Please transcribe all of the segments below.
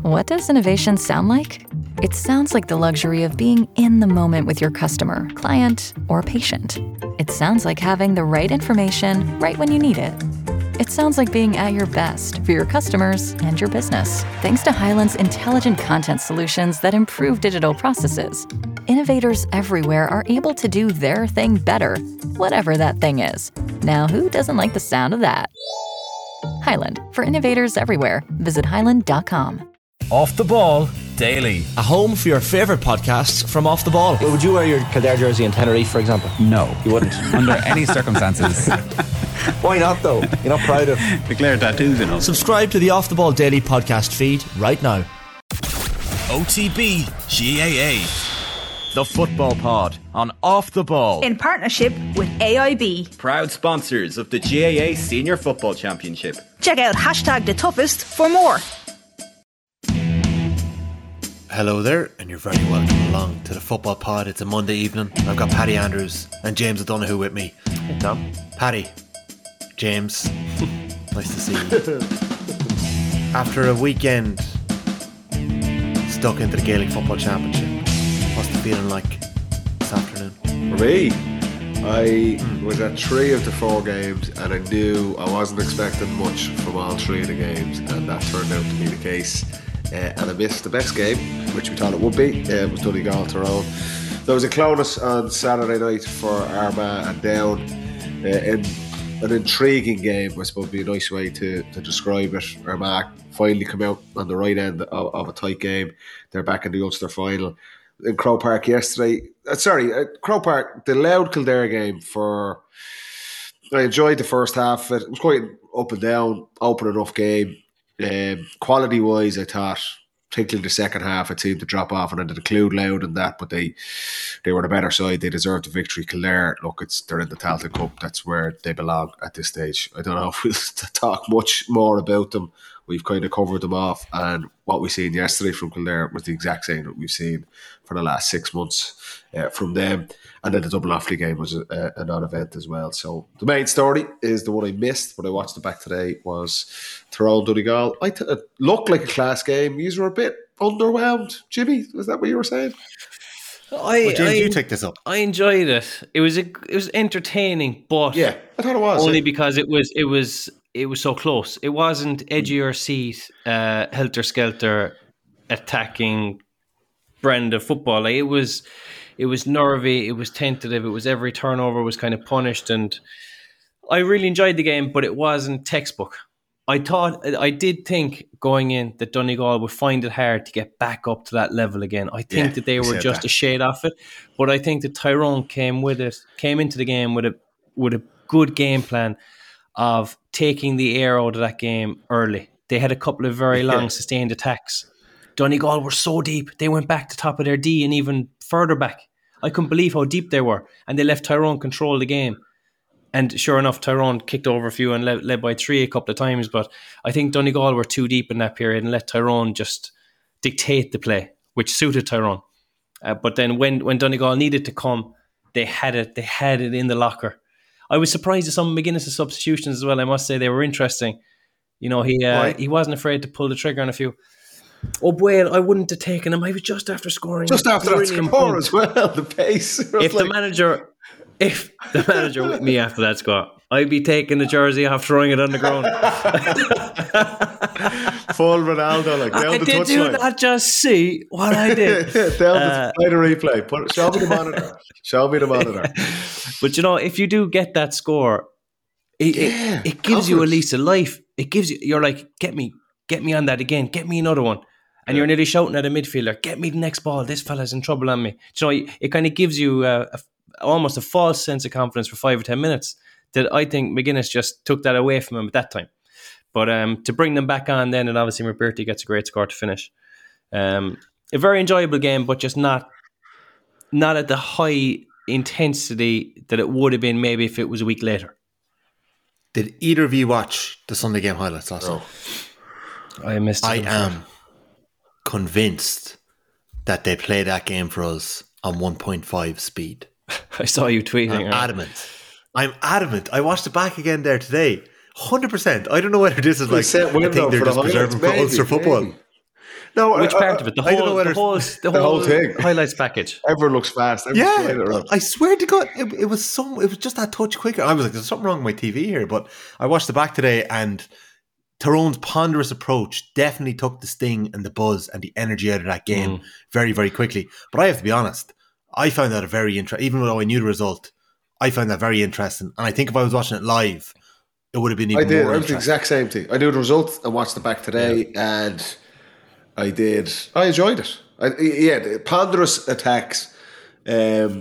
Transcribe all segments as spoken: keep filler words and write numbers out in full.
What does innovation sound like? It sounds like the luxury of being in the moment with your customer, client, or patient. It sounds like having the right information right when you need it. It sounds like being at your best for your customers and your business. Thanks to Hyland's intelligent content solutions that improve digital processes, innovators everywhere are able to do their thing better, whatever that thing is. Now, who doesn't like the sound of that? Hyland, for innovators everywhere. Visit hyland dot com. Off the Ball Daily. A home for your favourite podcasts from Off the Ball. Would you wear your Kildare jersey in Tenerife, for example? No. You wouldn't? Under any circumstances. Why not, though? You're not proud of... Declare tattoos, you know. Subscribe to the Off the Ball Daily podcast feed right now. O T B G A A. The Football Pod on Off the Ball. In partnership with A I B. Proud sponsors of the G A A Senior Football Championship. Check out hashtag the toughest for more. Hello there, and you're very welcome along to the Football Pod. It's a Monday evening. I've got Paddy Andrews and James O'Donoghue with me. Hey, Tom. Paddy, James, nice to see you. After a weekend stuck into the Gaelic Football Championship, what's the feeling like this afternoon? For me, I was at three of the four games, and I knew I wasn't expecting much from all three of the games, and that turned out to be the case. Uh, and I missed the best game, which we thought it would be. Uh, it was Donegal Tyrone. There was a Clonus on Saturday night for Armagh and Down. Uh, in an intriguing game, I suppose would be a nice way to, to describe it. Armagh finally come out on the right end of, of a tight game. They're back in the Ulster final. In Croke Park yesterday, uh, sorry, uh, Croke Park, the Loud Kildare game for... I enjoyed the first half. It was quite up and down, open enough game. Um, quality wise, I thought, particularly the second half, it seemed to drop off, and I did include Loud in that, but they they were the better side. They deserved the victory. Kildare, look, it's they're in the Tailteann Cup. That's where they belong at this stage. I don't know if we'll talk much more about them. We've kind of covered them off, and what we seen yesterday from Kildare was the exact same that we've seen for the last six months uh, from them. And then the Dublin Offaly game was a, a non-event as well. So the main story is the one I missed, but I watched it back today, was Tyrone Donegal. I th- it looked like a class game. You were a bit underwhelmed. Jimmy, was that what you were saying? I, well, James, I, you take this up. I enjoyed it. It was a, it was entertaining, but yeah, I thought it was only yeah. because it was it was it was so close. It wasn't edge of your seat, uh, helter skelter, attacking brand of football. Like, it was. It was nervy, it was tentative, it was every turnover was kind of punished, and I really enjoyed the game, but it wasn't textbook. I thought, I did think going in that Donegal would find it hard to get back up to that level again. I think yeah, that they were just that. a shade off it, but I think that Tyrone came with it, came into the game with a with a good game plan of taking the air out of that game early. They had a couple of very long yeah. sustained attacks. Donegal were so deep, they went back to top of their D and even further back. I couldn't believe how deep they were, and they left Tyrone control the game. And sure enough, Tyrone kicked over a few and led, led by three a couple of times, but I think Donegal were too deep in that period and let Tyrone just dictate the play, which suited Tyrone. Uh, but then when, when Donegal needed to come, they had it. They had it in the locker. I was surprised at some of McGuinness' substitutions as well. I must say they were interesting. You know, he uh, he wasn't afraid to pull the trigger on a few. Oh, Boyle, I wouldn't have taken him. I was just after scoring. Just after that score as well, the pace. If like... the manager, if the manager with me after that score, I'd be taking the jersey off, throwing it on the ground. Full Ronaldo, like down I the did touchline. you not just see what I did? down uh, the, play the replay. Put, show me the monitor. Show me the monitor. But you know, if you do get that score, it, yeah, it, it gives you at least a life. It gives you. You're like, get me, get me on that again. Get me another one. And yeah. you're nearly shouting at a midfielder, get me the next ball. This fella's in trouble on me. You know, it, it kind of gives you a, a, almost a false sense of confidence for five or ten minutes. That I think McGuinness just took that away from him at that time. But um, to bring them back on then, and obviously McBurty gets a great score to finish. Um, a very enjoyable game, but just not not at the high intensity that it would have been maybe if it was a week later. Did either of you watch the Sunday game highlights last night? No. I missed it. I am convinced that they play that game for us on one point five speed. I saw you tweeting. I'm right? adamant. I'm adamant. I watched it back again there today. one hundred percent. I don't know whether this is like, I think they're just preserving for Ulster football. No, Which I, part I, of it? The I don't know whole, whether the whole, it's- the the whole, whole thing. highlights package. Everyone looks fast. Everyone's flying Yeah, around. I swear to God, it, it was some. It was just that touch quicker. I was like, "There's something wrong with my T V here." But I watched the back today, and Tyrone's ponderous approach definitely took the sting and the buzz and the energy out of that game Mm. very, very quickly. But I have to be honest, I found that a very interesting. Even though I knew the result, I found that very interesting. And I think if I was watching it live, it would have been even I did. more I was the interesting. exact same thing. I knew the result. I watched it back today, and I did. I enjoyed it. I, yeah, the ponderous attacks. Um,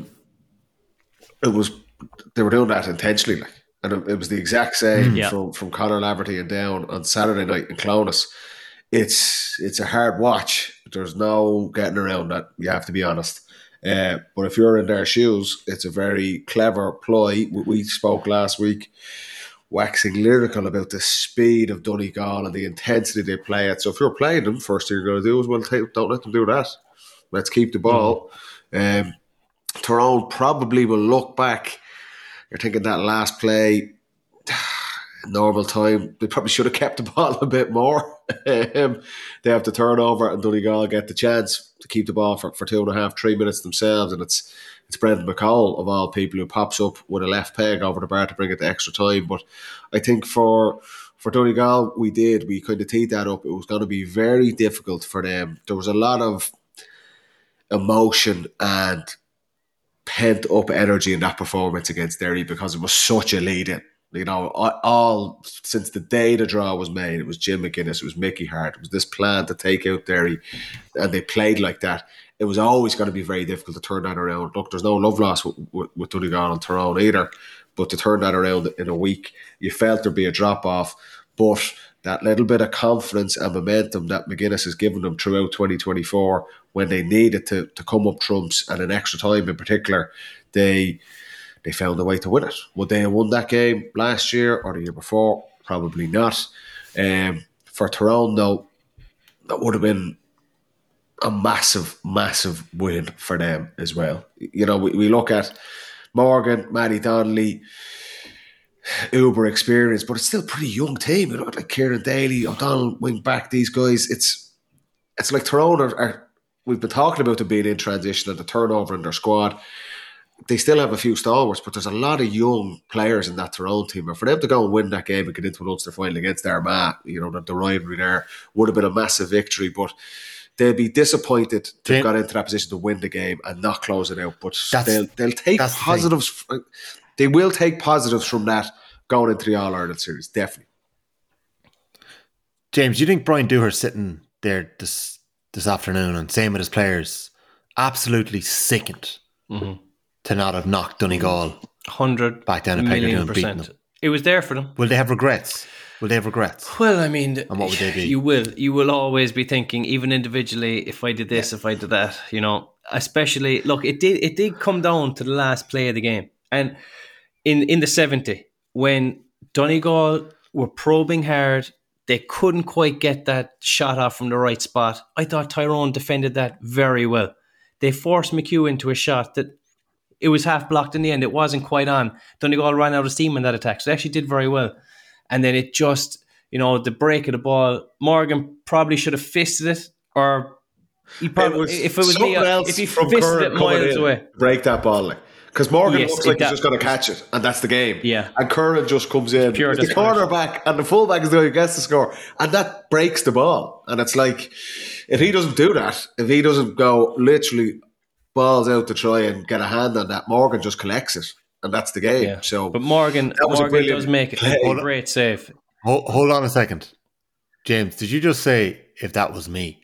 it was they were doing that intentionally, like, and it, it was the exact same Mm. Yeah. from from Conor Laverty and down on Saturday night in Clonus. It's it's a hard watch. There's no getting around that. You have to be honest. Uh, but if you're in their shoes, it's a very clever ploy. We, we spoke last week, waxing lyrical about the speed of Donegal and the intensity they play at. So if you're playing them, first thing you're going to do is, well, take, don't let them do that. Let's keep the ball. Um, Tyrone probably will look back. You're thinking that last play, normal time, they probably should have kept the ball a bit more. um, they have the turnover, and Donegal get the chance to keep the ball for, for two and a half, three minutes themselves, and it's it's Brendan McCall of all people who pops up with a left peg over the bar to bring it to extra time. But I think for for Donegal, we did we kind of teed that up. It was going to be very difficult for them. There was a lot of emotion and pent up energy in that performance against Derry because it was such a lead in. You know, all, all since the day the draw was made, it was Jim McGuinness, it was Mickey Hart, it was this plan to take out Derry, and they played like that. It was always going to be very difficult to turn that around. Look, there's no love loss with, with, with Donegal and Tyrone either, but to turn that around in a week, you felt there'd be a drop off, but that little bit of confidence and momentum that McGuinness has given them throughout twenty twenty-four, when they needed to, to come up trumps and in extra time in particular, they they found a way to win it. Would they have won that game last year or the year before? Probably not. Um, for Tyrone, though, that would have been a massive, massive win for them as well. You know, we, we look at Morgan, Matty Donnelly, uber experience, but it's still a pretty young team. You know, like Kieran Daly, O'Donnell, wing back, these guys. It's it's like Tyrone are, are we've been talking about them being in transition and the turnover in their squad. They still have a few stalwarts, but there's a lot of young players in that Tyrone team. And for them to go and win that game and get into an Ulster final against Armagh, you know, the, the rivalry there would have been a massive victory. But they'll be disappointed to Jim, have got into that position to win the game and not close it out. But That's- they'll they'll take that's the positives. They will take positives from that going into the All Ireland series, definitely. James, do you think Brian Dooher sitting there this this afternoon and same with his players, absolutely sickened Mm-hmm. to not have knocked Donegal Hundred back down a peg or two million and beaten percent. them? It was there for them. Will they have regrets? Will they have regrets? Well, I mean, And what would they be? You will. You will always be thinking, even individually, if I did this, if I did that, you know. Especially, look, it did. It did come down to the last play of the game, and in in the seventy, when Donegal were probing hard, they couldn't quite get that shot off from the right spot. I thought Tyrone defended that very well. They forced McHugh into a shot that it was half blocked in the end. It wasn't quite on. Donegal ran out of steam in that attack. So they actually did very well. And then it just, you know, the break of the ball, Morgan probably should have fisted it, or he probably, was if it was something me, else if he from fisted Curran it coming miles in, away. break that ball, like. Because Morgan Yes, looks like it- he's just going to catch it, and that's the game. Yeah. And Curran just comes in. Pure the desperation. cornerback and the fullback is the one who gets the score, and that breaks the ball. And it's like, if he doesn't do that, if he doesn't go literally balls out to try and get a hand on that, Morgan just collects it, and that's the game. Yeah. So, But Morgan, that was a Morgan brilliant does make it play. a great save. Hold, hold on a second. James, did you just say, if that was me?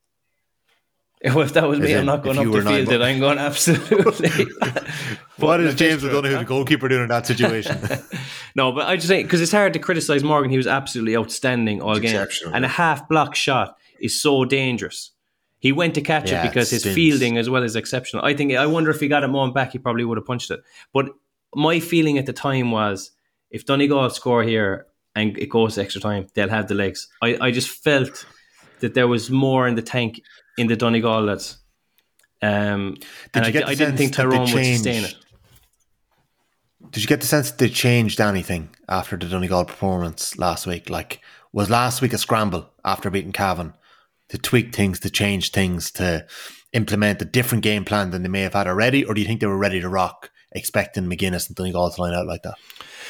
Well, if that was As me, in, I'm not if going you up were the nine field. bu- That I'm going absolutely. What is But- James O'Donoghue, the goalkeeper, doing in that situation? No, but I just think, because it's hard to criticise Morgan. He was absolutely outstanding all game. exceptional, And a yeah. half block shot is so dangerous. He went to catch Yeah, it because it his stings. fielding as well is exceptional. I think, I wonder if he got it moment back, he probably would have punched it. But my feeling at the time was, if Donegal score here and it goes to extra time, they'll have the legs. I, I just felt that there was more in the tank in the Donegal lads. Um, and you I, get the I didn't sense think that they Tyrone would sustain changed? it. Did you get the sense that they changed anything after the Donegal performance last week? Like, was last week a scramble after beating Cavan? to tweak things, to change things, to implement a different game plan than they may have had already? Or do you think they were ready to rock, expecting McGuinness and Donegal to line out like that?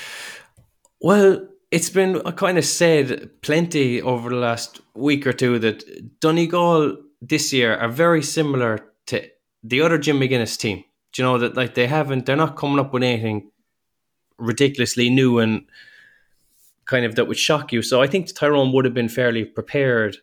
Well, it's been kind of said plenty over the last week or two that Donegal this year are very similar to the other Jim McGuinness team. Do you know that like they haven't, they're not coming up with anything ridiculously new and kind of that would shock you. So I think Tyrone would have been fairly prepared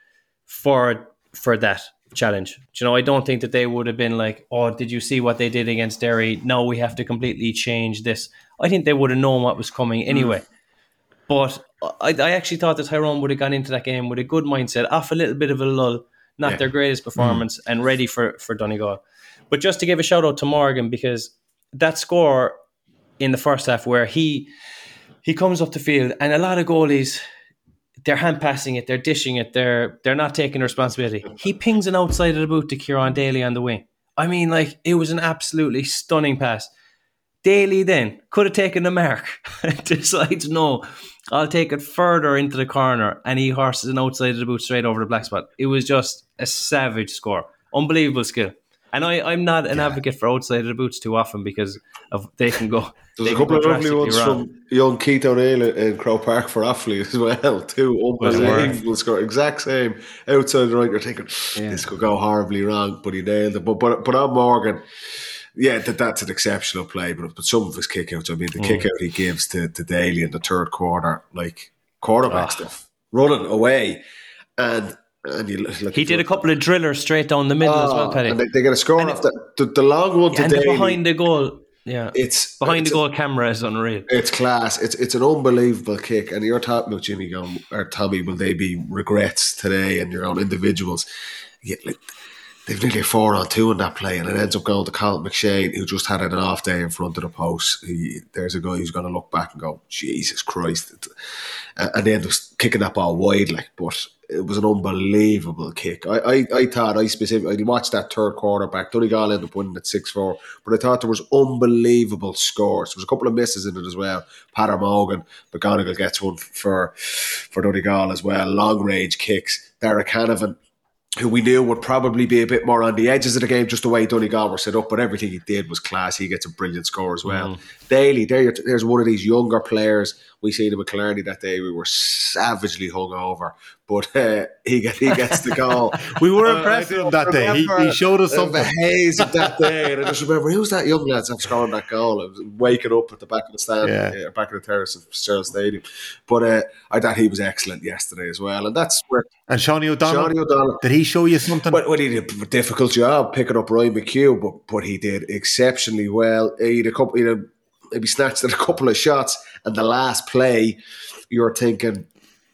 for for that challenge. Do you know, I don't think that they would have been like, oh, did you see what they did against Derry? No, we have to completely change this. I think they would have known what was coming anyway. Mm. But I, I actually thought that Tyrone would have gone into that game with a good mindset, off a little bit of a lull, not yeah. their greatest performance, mm. and ready for, for Donegal. But just to give a shout out to Morgan, because that score in the first half where he he comes up the field and a lot of goalies, they're hand passing it, they're dishing it, they're they're not taking responsibility. He pings an outside of the boot to Kieran Daly on the wing. I mean, like, it was an absolutely stunning pass. Daly then could have taken the mark, decides no, I'll take it further into the corner, and he horses an outside of the boot straight over the black spot. It was just a savage score. Unbelievable skill. And I, I'm not an yeah. advocate for outside of the boots too often because of they can go. There's a couple of lovely ones wrong. From young Keith O'Neill in Crow Park for Offaly as well. Two unbelievable score, exact same outside the right. You're thinking yeah. this could go horribly wrong, but he nailed it. But but but on Morgan, yeah, that that's an exceptional play. But but some of his kickouts, I mean, the mm. kick out he gives to to Daly in the third quarter, like quarterback oh. stuff, running away, and. And you, like, he did a couple of drillers straight down the middle oh, as well, Paddy. And they, they get a score and off the, the, the long one yeah, today. Behind the goal, yeah, it's behind it's the goal a, camera is unreal. It's class. It's it's an unbelievable kick. And you're talking about Jimmy going, or Tommy, will they be regrets today and your own individuals? Yeah, like, they've nearly four on two in that play, and it ends up going to Colin McShane, who just had an off day in front of the post. He, there's a guy who's going to look back and go, Jesus Christ, and then just kicking that ball wide, like, but. It was an unbelievable kick. I, I, I thought I specifically I watched that third quarter back. Donegal ended up winning at six four, but I thought there was unbelievable scores. There was a couple of misses in it as well. Patter Morgan, McGonigal gets one for for Donegal as well. Long range kicks. Derek Hanavan, who we knew would probably be a bit more on the edges of the game, just the way Donegal were set up, but everything he did was class. He gets a brilliant score as well. Mm. Daly, there, there's one of these younger players. We seen him at Killarney that day. We were savagely hungover, but uh, he, get, he gets the goal. we were impressed uh, with him that day. He, he showed us something. The haze of that day. And I just remember, who was that young lad that scored that goal? I was waking up at the back of the stand, yeah. uh, back of the terrace of Fitzgerald Stadium. But uh, I thought he was excellent yesterday as well. And that's where... And Shawnee O'Donnell, Shawnee O'Donnell, did he show you something? Well, well, he did a difficult job picking up Ryan McHugh, but, but he did exceptionally well. He had a couple... He had a, maybe snatched at a couple of shots, and the last play, you're thinking,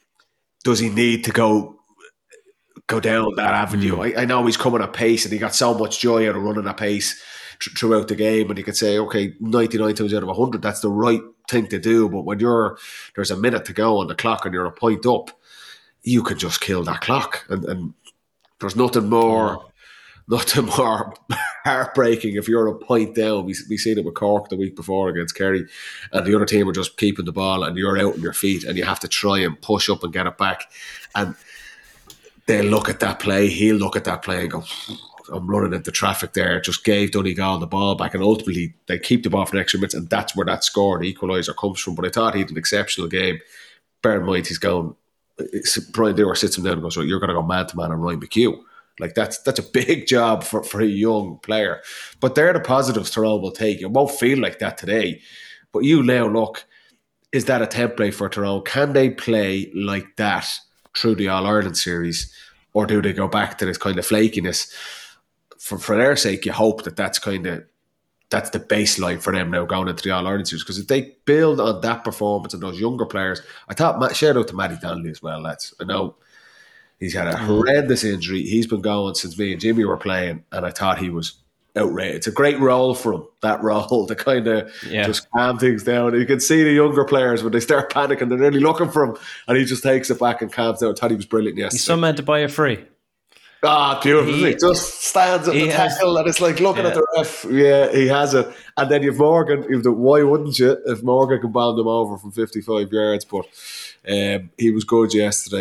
does he need to go go down that avenue? Mm. I, I know he's coming at pace, and he got so much joy out of running at pace th- throughout the game, and you could say, okay, ninety-nine times out of one hundred, that's the right thing to do, but when you're there's a minute to go on the clock and you're a point up, you can just kill that clock, and, and there's nothing more... Mm. Nothing more heartbreaking if you're a point down. We we seen it with Cork the week before against Kerry, and the other team are just keeping the ball, and you're out on your feet, and you have to try and push up and get it back. And they look at that play, he'll look at that play and go, I'm running into traffic there. Just gave Donegal the ball back, and ultimately they keep the ball for the extra minutes, and that's where that score, the equaliser, comes from. But I thought he had an exceptional game. Bear in mind, he's going, Brian Dewar sits him down and goes, well, you're going to go man to man on Ryan McHugh. Like, that's that's a big job for, for a young player. But they're the positives Tyrone will take. It won't feel like that today. But you now look, is that a template for Tyrone? Can they play like that through the All-Ireland series? Or do they go back to this kind of flakiness? For, for their sake, you hope that that's kind of, that's the baseline for them now going into the All-Ireland series. Because if they build on that performance and those younger players, I thought, shout out to Matty Donnelly as well, lads. I know he's had a horrendous injury. He's been going since me and Jimmy were playing, and I thought he was outrageous. It's a great role for him, that role, to kind of yeah. just calm things down. You can see the younger players, when they start panicking, they're really looking for him, and he just takes it back and calms down. I thought he was brilliant yesterday. He's some man to buy a free. Ah, beautiful. He, he just stands at the has, tackle, and it's like looking yeah. at the ref. Yeah, he has it. And then you've Morgan. You've the, why wouldn't you? If Morgan can bound him over from fifty-five yards. But um, he was good yesterday.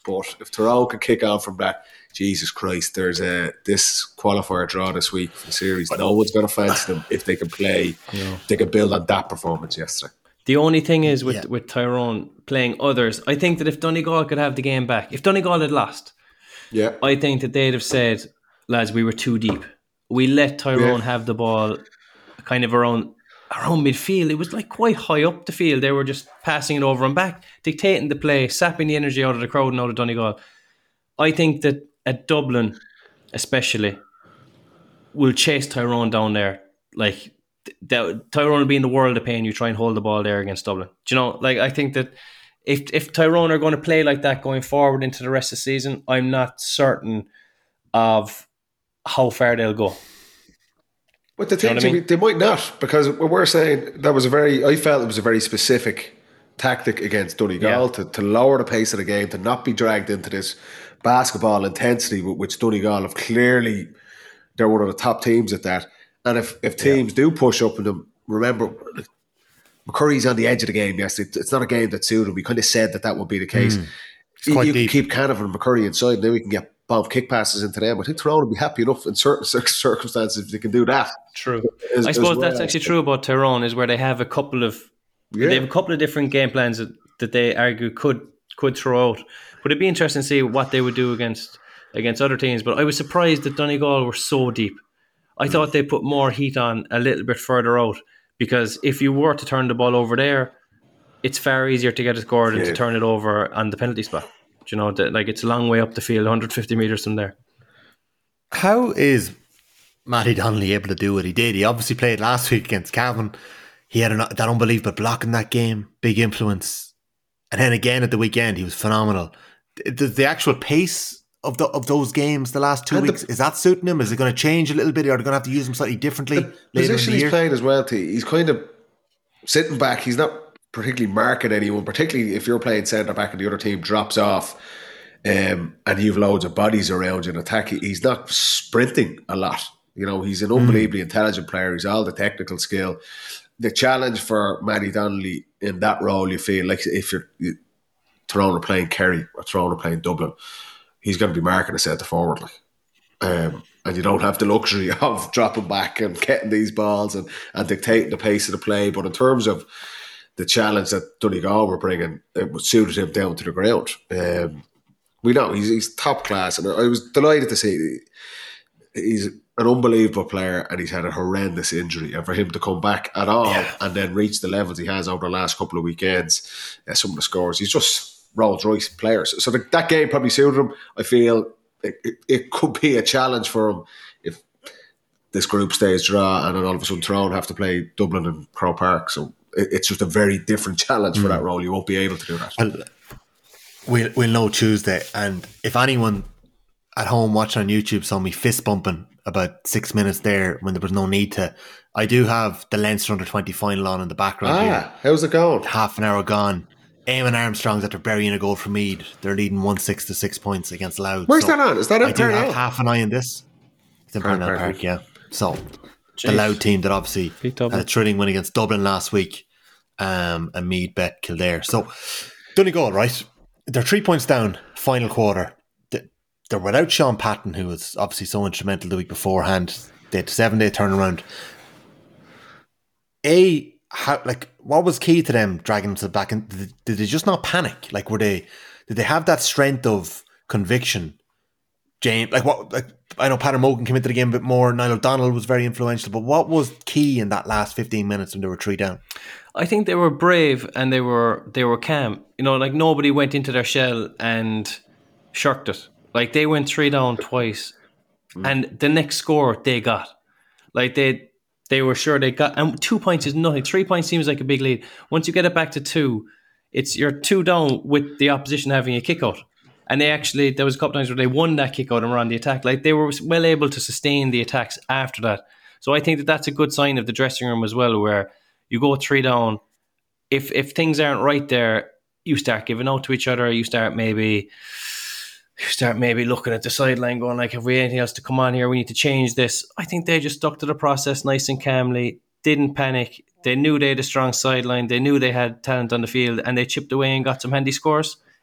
But if Tyrone can kick on from that, Jesus Christ, there's a this qualifier draw this week for the series. No one's going to fancy them if they can play. Yeah. They can build on that performance yesterday. The only thing is with, yeah. with Tyrone playing others, I think that if Donegal could have the game back, if Donegal had lost, yeah, I think that they'd have said, lads, we were too deep. We let Tyrone yeah. have the ball kind of around around midfield. It was like quite high up the field. They were just passing it over and back, dictating the play, sapping the energy out of the crowd and out of Donegal. I think that at Dublin, especially, will chase Tyrone down there. Like, th- Tyrone will be in the world of pain. You try and hold the ball there against Dublin. Do you know, like, I think that if if Tyrone are going to play like that going forward into the rest of the season, I'm not certain of how far they'll go. But the thing, I mean? They might not, because what we're saying, that was a very, I felt it was a very specific tactic against Donegal yeah. to, to lower the pace of the game, to not be dragged into this basketball intensity, which Donegal have clearly, they're one of the top teams at that. And if, if teams yeah. do push up on them, remember, McCurry's on the edge of the game. Yes, it, it's not a game that suited him. We kind of said that that would be the case. Mm, you you can keep Canavan and McCurry inside, and then we can get bomb kick passes into them. I think Tyrone will be happy enough in certain circumstances if they can do that. True. As, I suppose well. That's actually true about Tyrone, is where they have a couple of yeah. they have a couple of different game plans that, that they argue could could throw out. But it'd be interesting to see what they would do against against other teams. But I was surprised that Donegal were so deep. I mm. thought they put more heat on a little bit further out, because if you were to turn the ball over there, it's far easier to get a score than yeah. to turn it over on the penalty spot. You know, like, it's a long way up the field, one hundred fifty metres from there. How is Matty Donnelly able to do what he did? He obviously played last week against Cavan. He had an, that unbelievable block in that game, big influence. And then again at the weekend, he was phenomenal. The, the actual pace of the of those games the last two and weeks, the, is that suiting him? Is it going to change a little bit? Or are they going to have to use him slightly differently? The later position in the he's year? Playing as well, T. He's kind of sitting back. He's not particularly marking anyone, particularly if you're playing centre back and the other team drops off um, and you've loads of bodies around you in attack. He's not sprinting a lot. You know, he's an unbelievably mm. intelligent player. He's all the technical skill. The challenge for Matty Donnelly in that role, you feel like if you're you, Tyrone are playing Kerry or Tyrone are playing Dublin, he's going to be marking a centre forward, like, um, and you don't have the luxury of dropping back and getting these balls and, and dictating the pace of the play. But in terms of the challenge that Donegal were bringing, it suited him down to the ground. Um, we know he's, he's top class, and I was delighted to see he's an unbelievable player, and he's had a horrendous injury. And for him to come back at all yeah. and then reach the levels he has over the last couple of weekends, uh, some of the scores, he's just Rolls Royce players. So the, that game probably suited him. I feel it, it, it could be a challenge for him if this group stays draw, and then all of a sudden Tyrone have to play Dublin and Croke Park. So it's just a very different challenge for mm. that role. You won't be able to do that. Well, we'll, we'll know Tuesday. And if anyone at home watching on YouTube saw me fist bumping about six minutes there when there was no need to, I do have the Leinster under twenty final on in the background. Ah, here. How's it going? Half an hour gone. Eamon Armstrong's after burying a goal for Meath. They're leading one six to six points against Louth. Where's so that on? Is that in I do Parnell? have half an eye on this. It's in Parnell Park, Park, yeah. So Jeez. The Louth team that obviously had a thrilling win against Dublin last week. Um, and Meath bet Kildare. So Donegal, right? They're three points down, final quarter. They're without Sean Patton, who was obviously so instrumental the week beforehand. They had a seven day turnaround. A, how, like, what was key to them dragging themselves back? And did, did they just not panic? Like, were they? Did they have that strength of conviction? James, like what? Like, I know Patrick Mogan came into the game a bit more. Niall O'Donnell was very influential, but what was key in that last fifteen minutes when they were three down? I think they were brave and they were they were calm. You know, like nobody went into their shell and shirked it. Like they went three down twice, mm. and the next score they got. Like they they were sure they got, and two points is nothing. Three points seems like a big lead. Once you get it back to two, it's you're two down with the opposition having a kick out. And they actually, there was a couple times where they won that kick out and were on the attack. Like they were well able to sustain the attacks after that. So I think that that's a good sign of the dressing room as well, where you go three down. If if things aren't right there, you start giving out to each other. You start maybe, you start maybe looking at the sideline, going like, "Have we anything else to come on here? We need to change this." I think they just stuck to the process nice and calmly. Didn't panic. They knew they had a strong sideline. They knew they had talent on the field, and they chipped away and got some handy scores.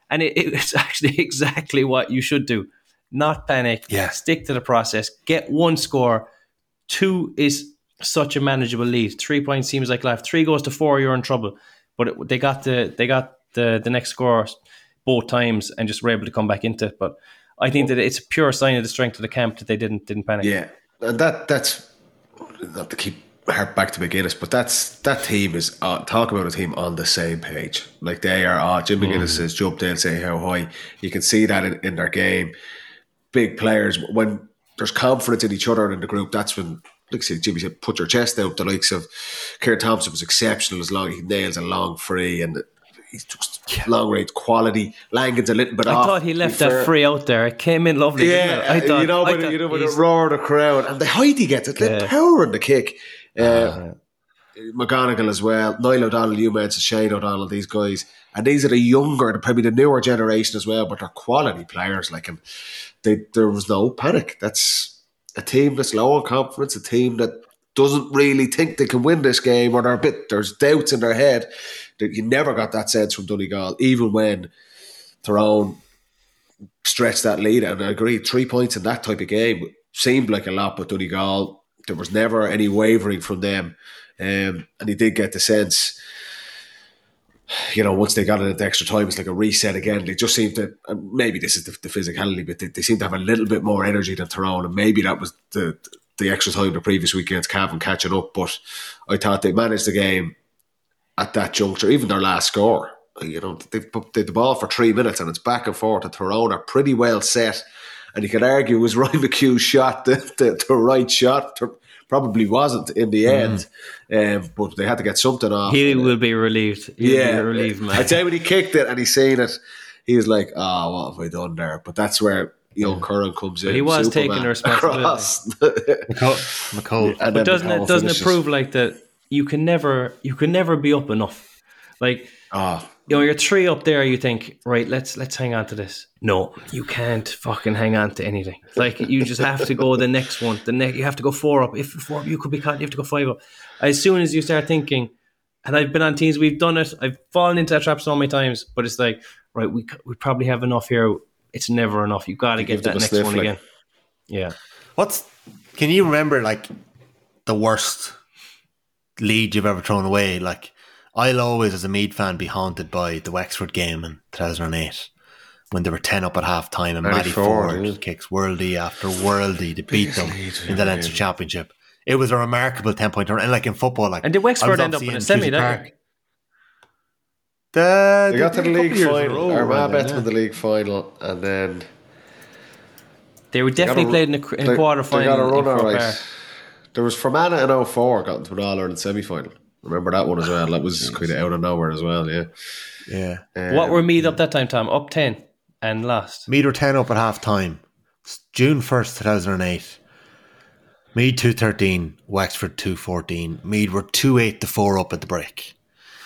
And it, it's actually exactly what you should do. Not panic. Yeah. Stick to the process. Get one score. Two is such a manageable lead. Three points seems like life. Three goes to four, you're in trouble. But it, they got the they got the, the next score both times and just were able to come back into it. But I think that it's a pure sign of the strength of the camp that they didn't didn't panic. Yeah, and that that's not to keep harp back to McGuinness, but that's that team is uh, talk about a team on the same page. Like they are. Uh, Jim McGuinness has jumped in, say how high. You can see that in, in their game. Big players, when there's confidence in each other in the group, that's when, like I said, Jimmy said, put your chest out. The likes of Kieran Thompson was exceptional as long he nails a long free and he's just yeah. long range quality. Langan's a little bit I off. I thought he left that fair. free out there. It came in lovely. Yeah, I thought, you know, when, you know, when it roared the crowd and the height he gets, it's yeah. the power in the kick. Uh, uh, McGonigal as well, Niall O'Donnell, you mentioned Shane O'Donnell, these guys, and these are the younger, probably the newer generation as well, but they're quality players. Like, and they, there was no panic. That's a team that's low on confidence, a team that doesn't really think they can win this game, or they're a bit, there's doubts in their head. That you never got that sense from Donegal, even when Tyrone stretched that lead. And I agree, three points in that type of game seemed like a lot, but Donegal, there was never any wavering from them. Um, and he did get the sense, you know, once they got it into extra time, it's like a reset again. They just seemed to, and maybe this is the, the physicality, but they, they seem to have a little bit more energy than Tyrone, and maybe that was the the extra time the previous week against Cavan catching up. But I thought they managed the game at that juncture, even their last score. You know, they've put the ball for three minutes and it's back and forth, and Tyrone are pretty well set. And you could argue, was Ryan McHugh's shot the, the, the right shot? Probably wasn't in the end, mm. um, but they had to get something off. He will be relieved. He'll yeah, be relieved, man. I'd say when he kicked it and he seen it, he was like, "Oh, what have I done there?" But that's where young Curran comes in. But he was Superman taking the responsibility. McCall, McCall. But doesn't it doesn't finishes. it prove like that? You can never you can never be up enough. Like, oh. you know, you're three up there. You think, right, let's let's hang on to this. No, you can't fucking hang on to anything. Like, you just have to go the next one. The next, you have to go four up. If four up, you could be caught. You have to go five up. As soon as you start thinking, and I've been on teams, we've done it. I've fallen into that trap so many times. But it's like, right, we we probably have enough here. It's never enough. You've got to get that next one like. again. Yeah. What's? Can you remember like the worst lead you've ever thrown away? Like, I'll always, as a Meath fan, be haunted by the Wexford game in two thousand eight when they were ten up at half time and Matty Ford yeah. kicks worldie after worldie to beat them lead, in the Leinster yeah. Championship. It was a remarkable ten point turn, and like in football, like, and did Wexford end up in a semi? The, they got to the league final. Armagh bet them in the league final, and then they were definitely played in a, in a quarter final. They got a run all right. There was Fermanagh in oh four got into an All Ireland semi final. Remember that one as well? That was kind of out of nowhere as well, yeah. Yeah. Um, what were Meath up that time, Tom? Up ten and lost. Meath were ten up at half time. June first, two thousand eight. Meath two thirteen, Wexford two fourteen. Meath were two eight to four up at the break.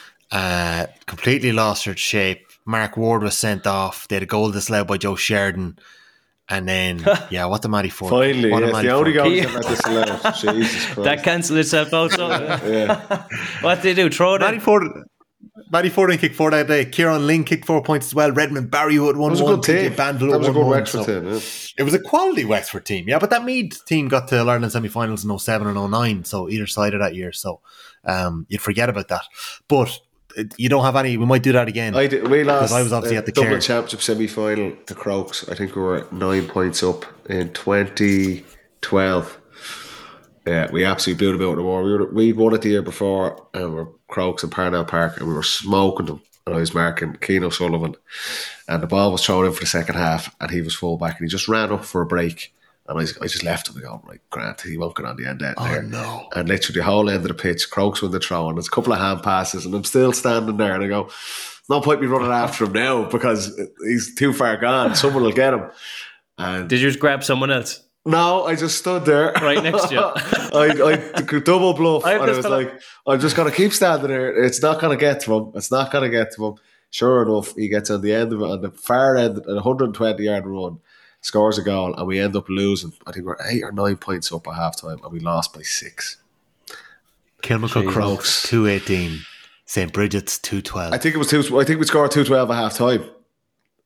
Uh, completely lost their shape. Mark Ward was sent off. They had a goal disallowed by Joe Sheridan. And then, yeah, what the Matty Ford? Finally, what yes, the only goal that got disallowed. Jesus Christ. That cancelled itself out. So. yeah. What did they do? Throw it Matty Ford, Matty Ford kicked four that day. Kieran Ling kicked four points as well. Redmond Barrywood won one. It was a good team. Bandle that was a good one, Wexford so team. Yeah. It was a quality Wexford team, yeah. But that Meath team got to Ireland semi-finals in oh seven and oh nine, so either side of that year. So um, you'd forget about that. But you don't have any. We might do that again. I did, we lost. I was obviously uh, at the Dublin chair. Championship semi-final to Crokes. I think we were nine points up in twenty twelve. Yeah, we absolutely blew them out of the war. We were we'd won it the year before, and we were Crokes in Parnell Park, and we were smoking them. And I was marking Keane O'Sullivan, and the ball was thrown in for the second half, and he was full back, and he just ran up for a break. And I, I just left him and go, right, Grant, he won't get on the end there. Oh, no. And literally the whole end of the pitch, Crokes won the throw, and there's a couple of hand passes, and I'm still standing there, and I go, no point me running after him now, because he's too far gone. Someone will get him. And did you just grab someone else? No, I just stood there. Right next to you. I, I double bluff, I and I was fella. like, I'm just going to keep standing there. It's not going to get to him. It's not going to get to him. Sure enough, he gets on the end of it, on the far end, a one hundred twenty yard run, scores a goal, and we end up losing. I think we're eight or nine points up at half time, and we lost by six. Kilmacud Crokes two eighteen, Saint Bridget's two twelve. I think it was two. I think we scored two twelve at half time.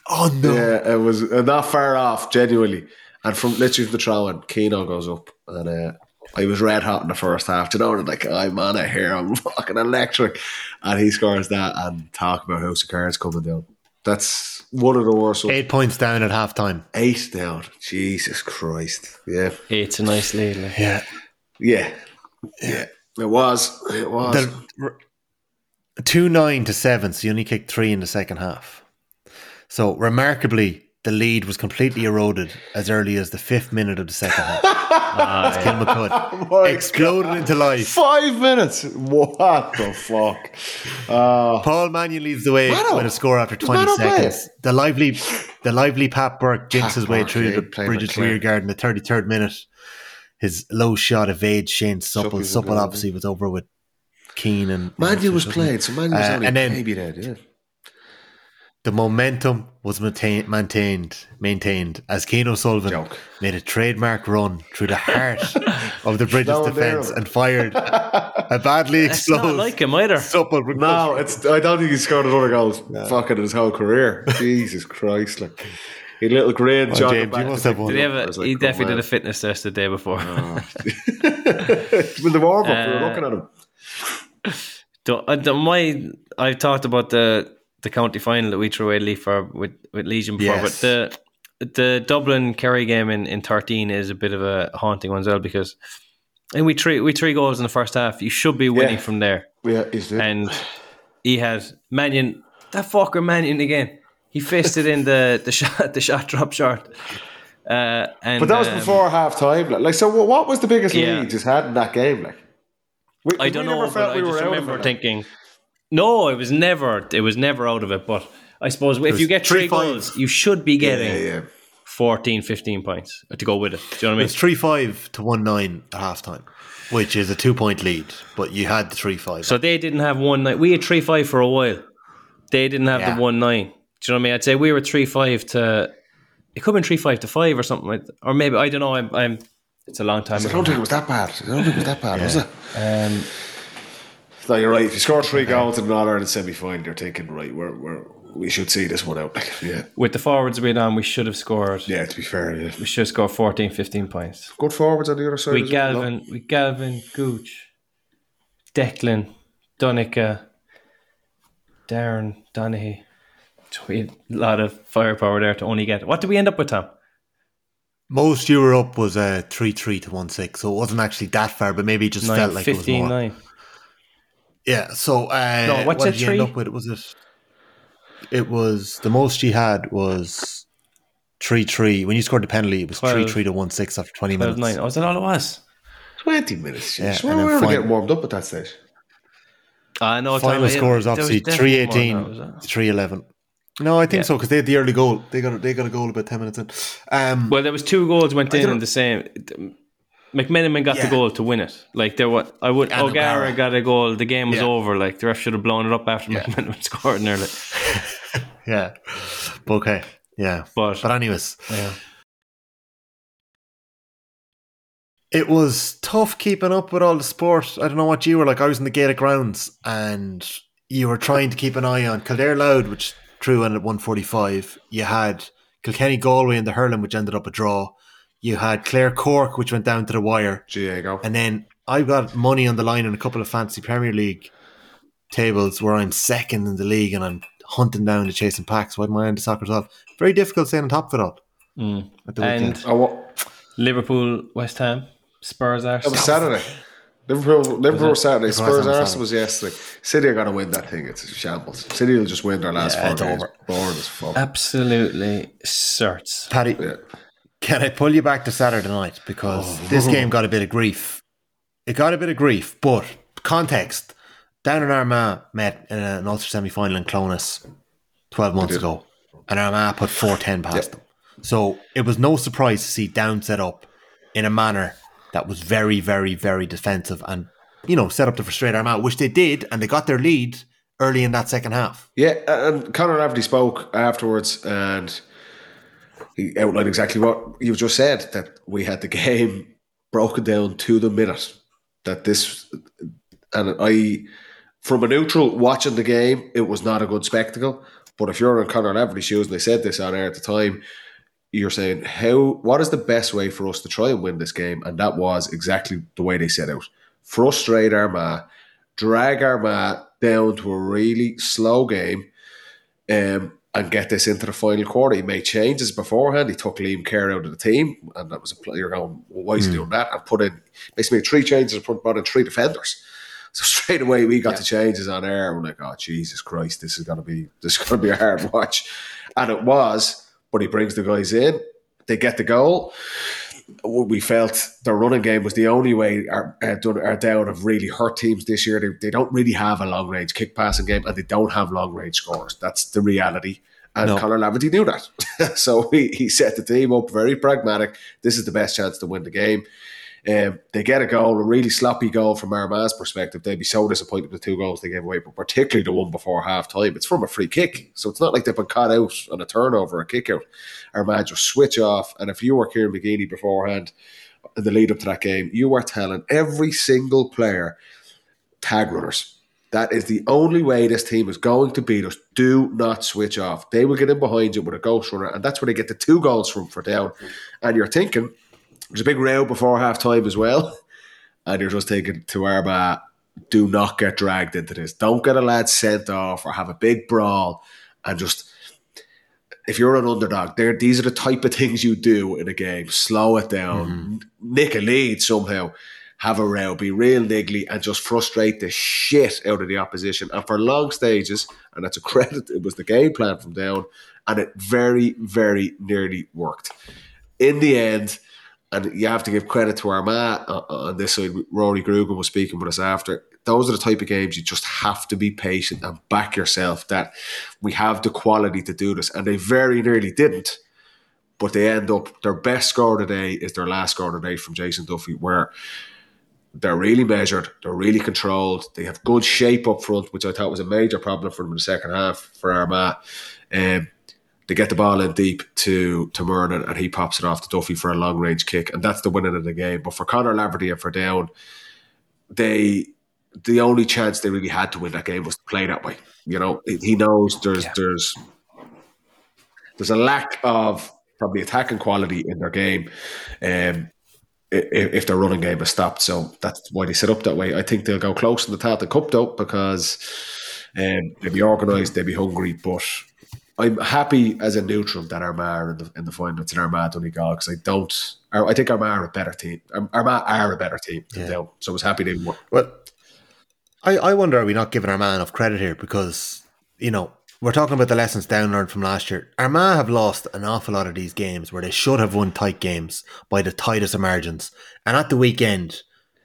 Oh no! Yeah, it was uh, not far off, genuinely. And from literally from the throw, and Keano goes up, and uh, I was red hot in the first half. Do you know, like I'm on it here, I'm fucking electric, and he scores that, and talk about House of Cards coming down. That's one of the worst ones. Eight points down at half time. Eight down. Jesus Christ. Yeah. Eight's a nice lead. Like. Yeah. Yeah. Yeah. It was. It was. The, two nine to seven, so you only kicked three in the second half. So remarkably, the lead was completely eroded as early as the fifth minute of the second half. uh, Kilmacud oh exploded God. into life. Five minutes. What the fuck? Uh, Paul Mannion leads the way Mano. with a score after twenty seconds. The lively, the lively Pat Burke jinks his way Burke, through yeah, the playing Bridget's with rear guard in the thirty-third minute. His low shot evades Shane Supple. Supple's Supple good, obviously was over with Keane and Mannion was playing, so Mannion was Uh, only and then- maybe dead, yeah. The momentum was maintain, maintained, maintained as Keane O'Sullivan Joke. made a trademark run through the heart of the Bridges No, defence there. and fired a badly That's not exploded. like him either. Supple No, it's. I don't think he scored another goal fucking in his whole career. Jesus Christ. Like, he had a little grin. Oh, jogging James, back you must to have pick one. Did he it have up. I a, was like, he come definitely on. did a fitness test the day before. With the warm up, we were Uh, looking at him. The, uh, the, my, I've talked about the, the county final that we threw away Leaf for with, with Legion before, Yes. but the the Dublin Kerry game in, in thirteen is a bit of a haunting one as well because and we three we three goals in the first half. You should be winning Yeah. from there. Yeah, he's it. And he had Mannion, that fucker Mannion again. He fisted in the, the shot the shot drop short. Uh, and But that was um, before half time. Like, so what what was the biggest Yeah. lead just had in that game? Like, we, I don't we know, never but felt I we just were out of remember it, like. thinking, no, it was never, it was never out of it. But I suppose if was you get three three five. goals, you should be getting Yeah, yeah. fourteen, fifteen points to go with it. Do you know what I mean? It's three five to one nine at half time, which is a two point lead, but you had the three five. So they didn't have one nine. We had three five for a while. They didn't have Yeah. the one nine. Do you know what I mean? I'd say we were three five to. It could have been three five to five or something like that. Or maybe I don't know. I'm. I'm it's a long time I ago. don't think it was that bad. I don't think it was that bad, was it? Um, No, you're right. If you score three goals in an All Ireland semi final, you're thinking, right, we're, we're, we should see this one out. Like, yeah. with the forwards being on, we should have scored. Yeah, to be fair, yeah. We should have scored fourteen, fifteen points. Good forwards on the other side. We as well, no? Galvin, we Galvin, Gooch, Declan, Donica, Darren, Donaghy. So we had a lot of firepower there to only get. What did we end up with, Tom? Most you were up was uh, three three to one six, so it wasn't actually that far, but maybe it just Nine, felt like fifteen, it was more. nine. Yeah, so uh, No, what's what it, did you three? end up with? Was it? It was the most you had was three three. When you scored the penalty, it was Twelve. three three to one six after twenty twelve, minutes. nine. Oh, was that all it was? twenty minutes. Yeah, Yeah, and we then were fin- getting warmed up at that stage. I know. Final score is obviously three eighteen. eighteen, three eleven. No, I think Yeah. so because they had the early goal. They got a, they got a goal about ten minutes in. Um, Well, there was two goals went I in don't- in the same. McMenamin got Yeah. the goal to win it. Like there, what I would. And O'Gara O'Gara. got a goal. The game was Yeah. over. Like the ref should have blown it up after Yeah. McMenamin scored nearly. yeah, okay, yeah. But, But anyways, yeah. it was tough keeping up with all the sport. I don't know what you were like. I was in the Gaelic grounds and you were trying to keep an eye on Kildare Loud, which drew in at one forty-five. You had Kilkenny Galway in the hurling, which ended up a draw. You had Clare Cork, which went down to the wire. G A go. And then I've got money on the line in a couple of fancy Premier League tables where I'm second in the league and I'm hunting down the chasing packs. Why am I on the soccer off? Very difficult staying on top of it all. Mm. At the And weekend. Oh, what? Liverpool, West Ham, Spurs, That Arsenal. was Saturday. Liverpool, Liverpool was Saturday. It was Spurs on Arsenal Saturday. was yesterday. City are going to win that thing. It's a shambles. City will just win their last Yeah, four it's games. over. Boring as fuck. Absolutely certs. Paddy, Yeah. can I pull you back to Saturday night? Because this game got a bit of grief. It got a bit of grief, but context. Down in Armagh met in an Ulster semi-final in Clonus twelve months did. ago. And Armagh put four ten past them. So it was no surprise to see Down set up in a manner that was very, very, very defensive and, you know, set up to frustrate Armagh, which they did, and they got their lead early in that second half. Yeah, and Conor Rafferty spoke afterwards and he outlined exactly what you've just said, that we had the game broken down to the minute. That this, and I, from a neutral watching the game, it was not a good spectacle. But if you're in Conor Laverty's shoes, and I said this on air at the time, you're saying, how? What is the best way for us to try and win this game? And that was exactly the way they set out. Frustrate Armagh, drag Armagh down to a really slow game, um, and get this into the final quarter. He made changes beforehand. He took Liam Kerr out of the team, and that was a player going, well, why is he doing that? And put in, basically made three changes and put brought in three defenders. So straight away we got yeah. the changes on air. We're like, oh Jesus Christ, this is gonna be this is gonna be a hard watch. And it was, but he brings the guys in, they get the goal. We felt the running game was the only way our, our down have really hurt teams this year. They, they don't really have a long range kick passing game, and they don't have long range scores. That's the reality. And no. Conor Laverty knew that. So he, he set the team up very pragmatic. This is the best chance to win the game. Um, they get a goal, a really sloppy goal from Armagh's perspective. They'd be so disappointed with the two goals they gave away, but particularly the one before half time. It's from a free kick. So it's not like they've been caught out on a turnover, a kick out. Armagh just switch off. And if you were Kieran McGeeney beforehand, in the lead up to that game, you were telling every single player, tag runners. That is the only way this team is going to beat us. Do not switch off. They will get in behind you with a ghost runner, and that's where they get the two goals from for down. And you're thinking, there's a big row before half time as well, and you're just thinking to Armagh, do not get dragged into this. Don't get a lad sent off or have a big brawl, and just, if you're an underdog, there these are the type of things you do in a game. Slow it down, mm-hmm. nick a lead somehow, have a row, be real niggly, and just frustrate the shit out of the opposition. And for long stages, and that's a credit, it was the game plan from down, and it very, very nearly worked. In the end, and you have to give credit to Armagh on this side. Rory Grugan was speaking with us after. Those are the type of games you just have to be patient and back yourself that we have the quality to do this. And they very nearly didn't, but they end up, their best score today is their last score today from Jason Duffy, where they're really measured, they're really controlled, they have good shape up front, which I thought was a major problem for them in the second half for Armagh. Um, They get the ball in deep to, to Murnan, and he pops it off to Duffy for a long range kick, and that's the winning of the game. But for Conor Laverty and for Down, they the only chance they really had to win that game was to play that way. You know, he knows there's yeah. there's there's a lack of probably attacking quality in their game, um, if, if their running game is stopped. So that's why they set up that way. I think they'll go close in the Tailteann Cup though, because um, they'll be organised, they'll be hungry, but I'm happy as a neutral that Armagh are in the, in the final. It's an Armagh Donegal, because I don't. I think Armagh are a better team. Armagh are a better team than yeah. Down, so I was happy they won. Well, I, I wonder, are we not giving Armagh enough credit here? Because, you know, we're talking about the lessons Down learned from last year. Armagh have lost an awful lot of these games where they should have won tight games by the tightest of margins. And at the weekend,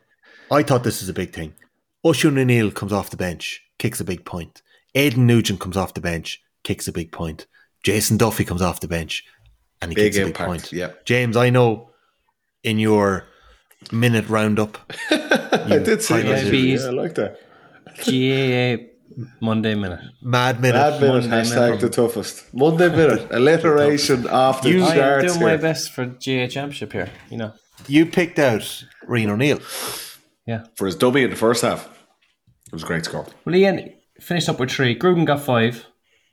I thought this is a big thing. Oisín O'Neill comes off the bench, kicks a big point. Aidan Nugent comes off the bench, kicks a big point. Jason Duffy comes off the bench and he big kicks a impact, big point. Yeah. James, I know in your minute roundup, I did see that. Yeah, I like that. G A A Monday Minute. Mad Minute. Mad Minute. Monday hashtag minute. The toughest. Monday Minute. Alliteration off the you, charts. I'm doing here. my best for G A A Championship here. You know. You picked out Rian O'Neill. Yeah. For his dummy in the first half. It was a great score. Well, Ian finished up with three. Grugan got five.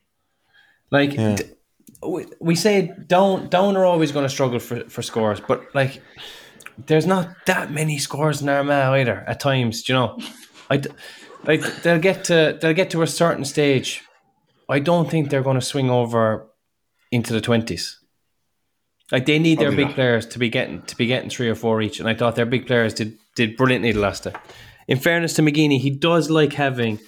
Like, yeah. d- we, we say down, down are always going to struggle for, for scores, but like, there's not that many scores in Armagh either at times, do you know? I, like, they'll get to they'll get to a certain stage. I don't think they're going to swing over into the twenties. Like, they need Probably their big not. players to be getting to be getting three or four each, and I thought their big players did did brilliantly the last day. In fairness to McGeeney, he does like having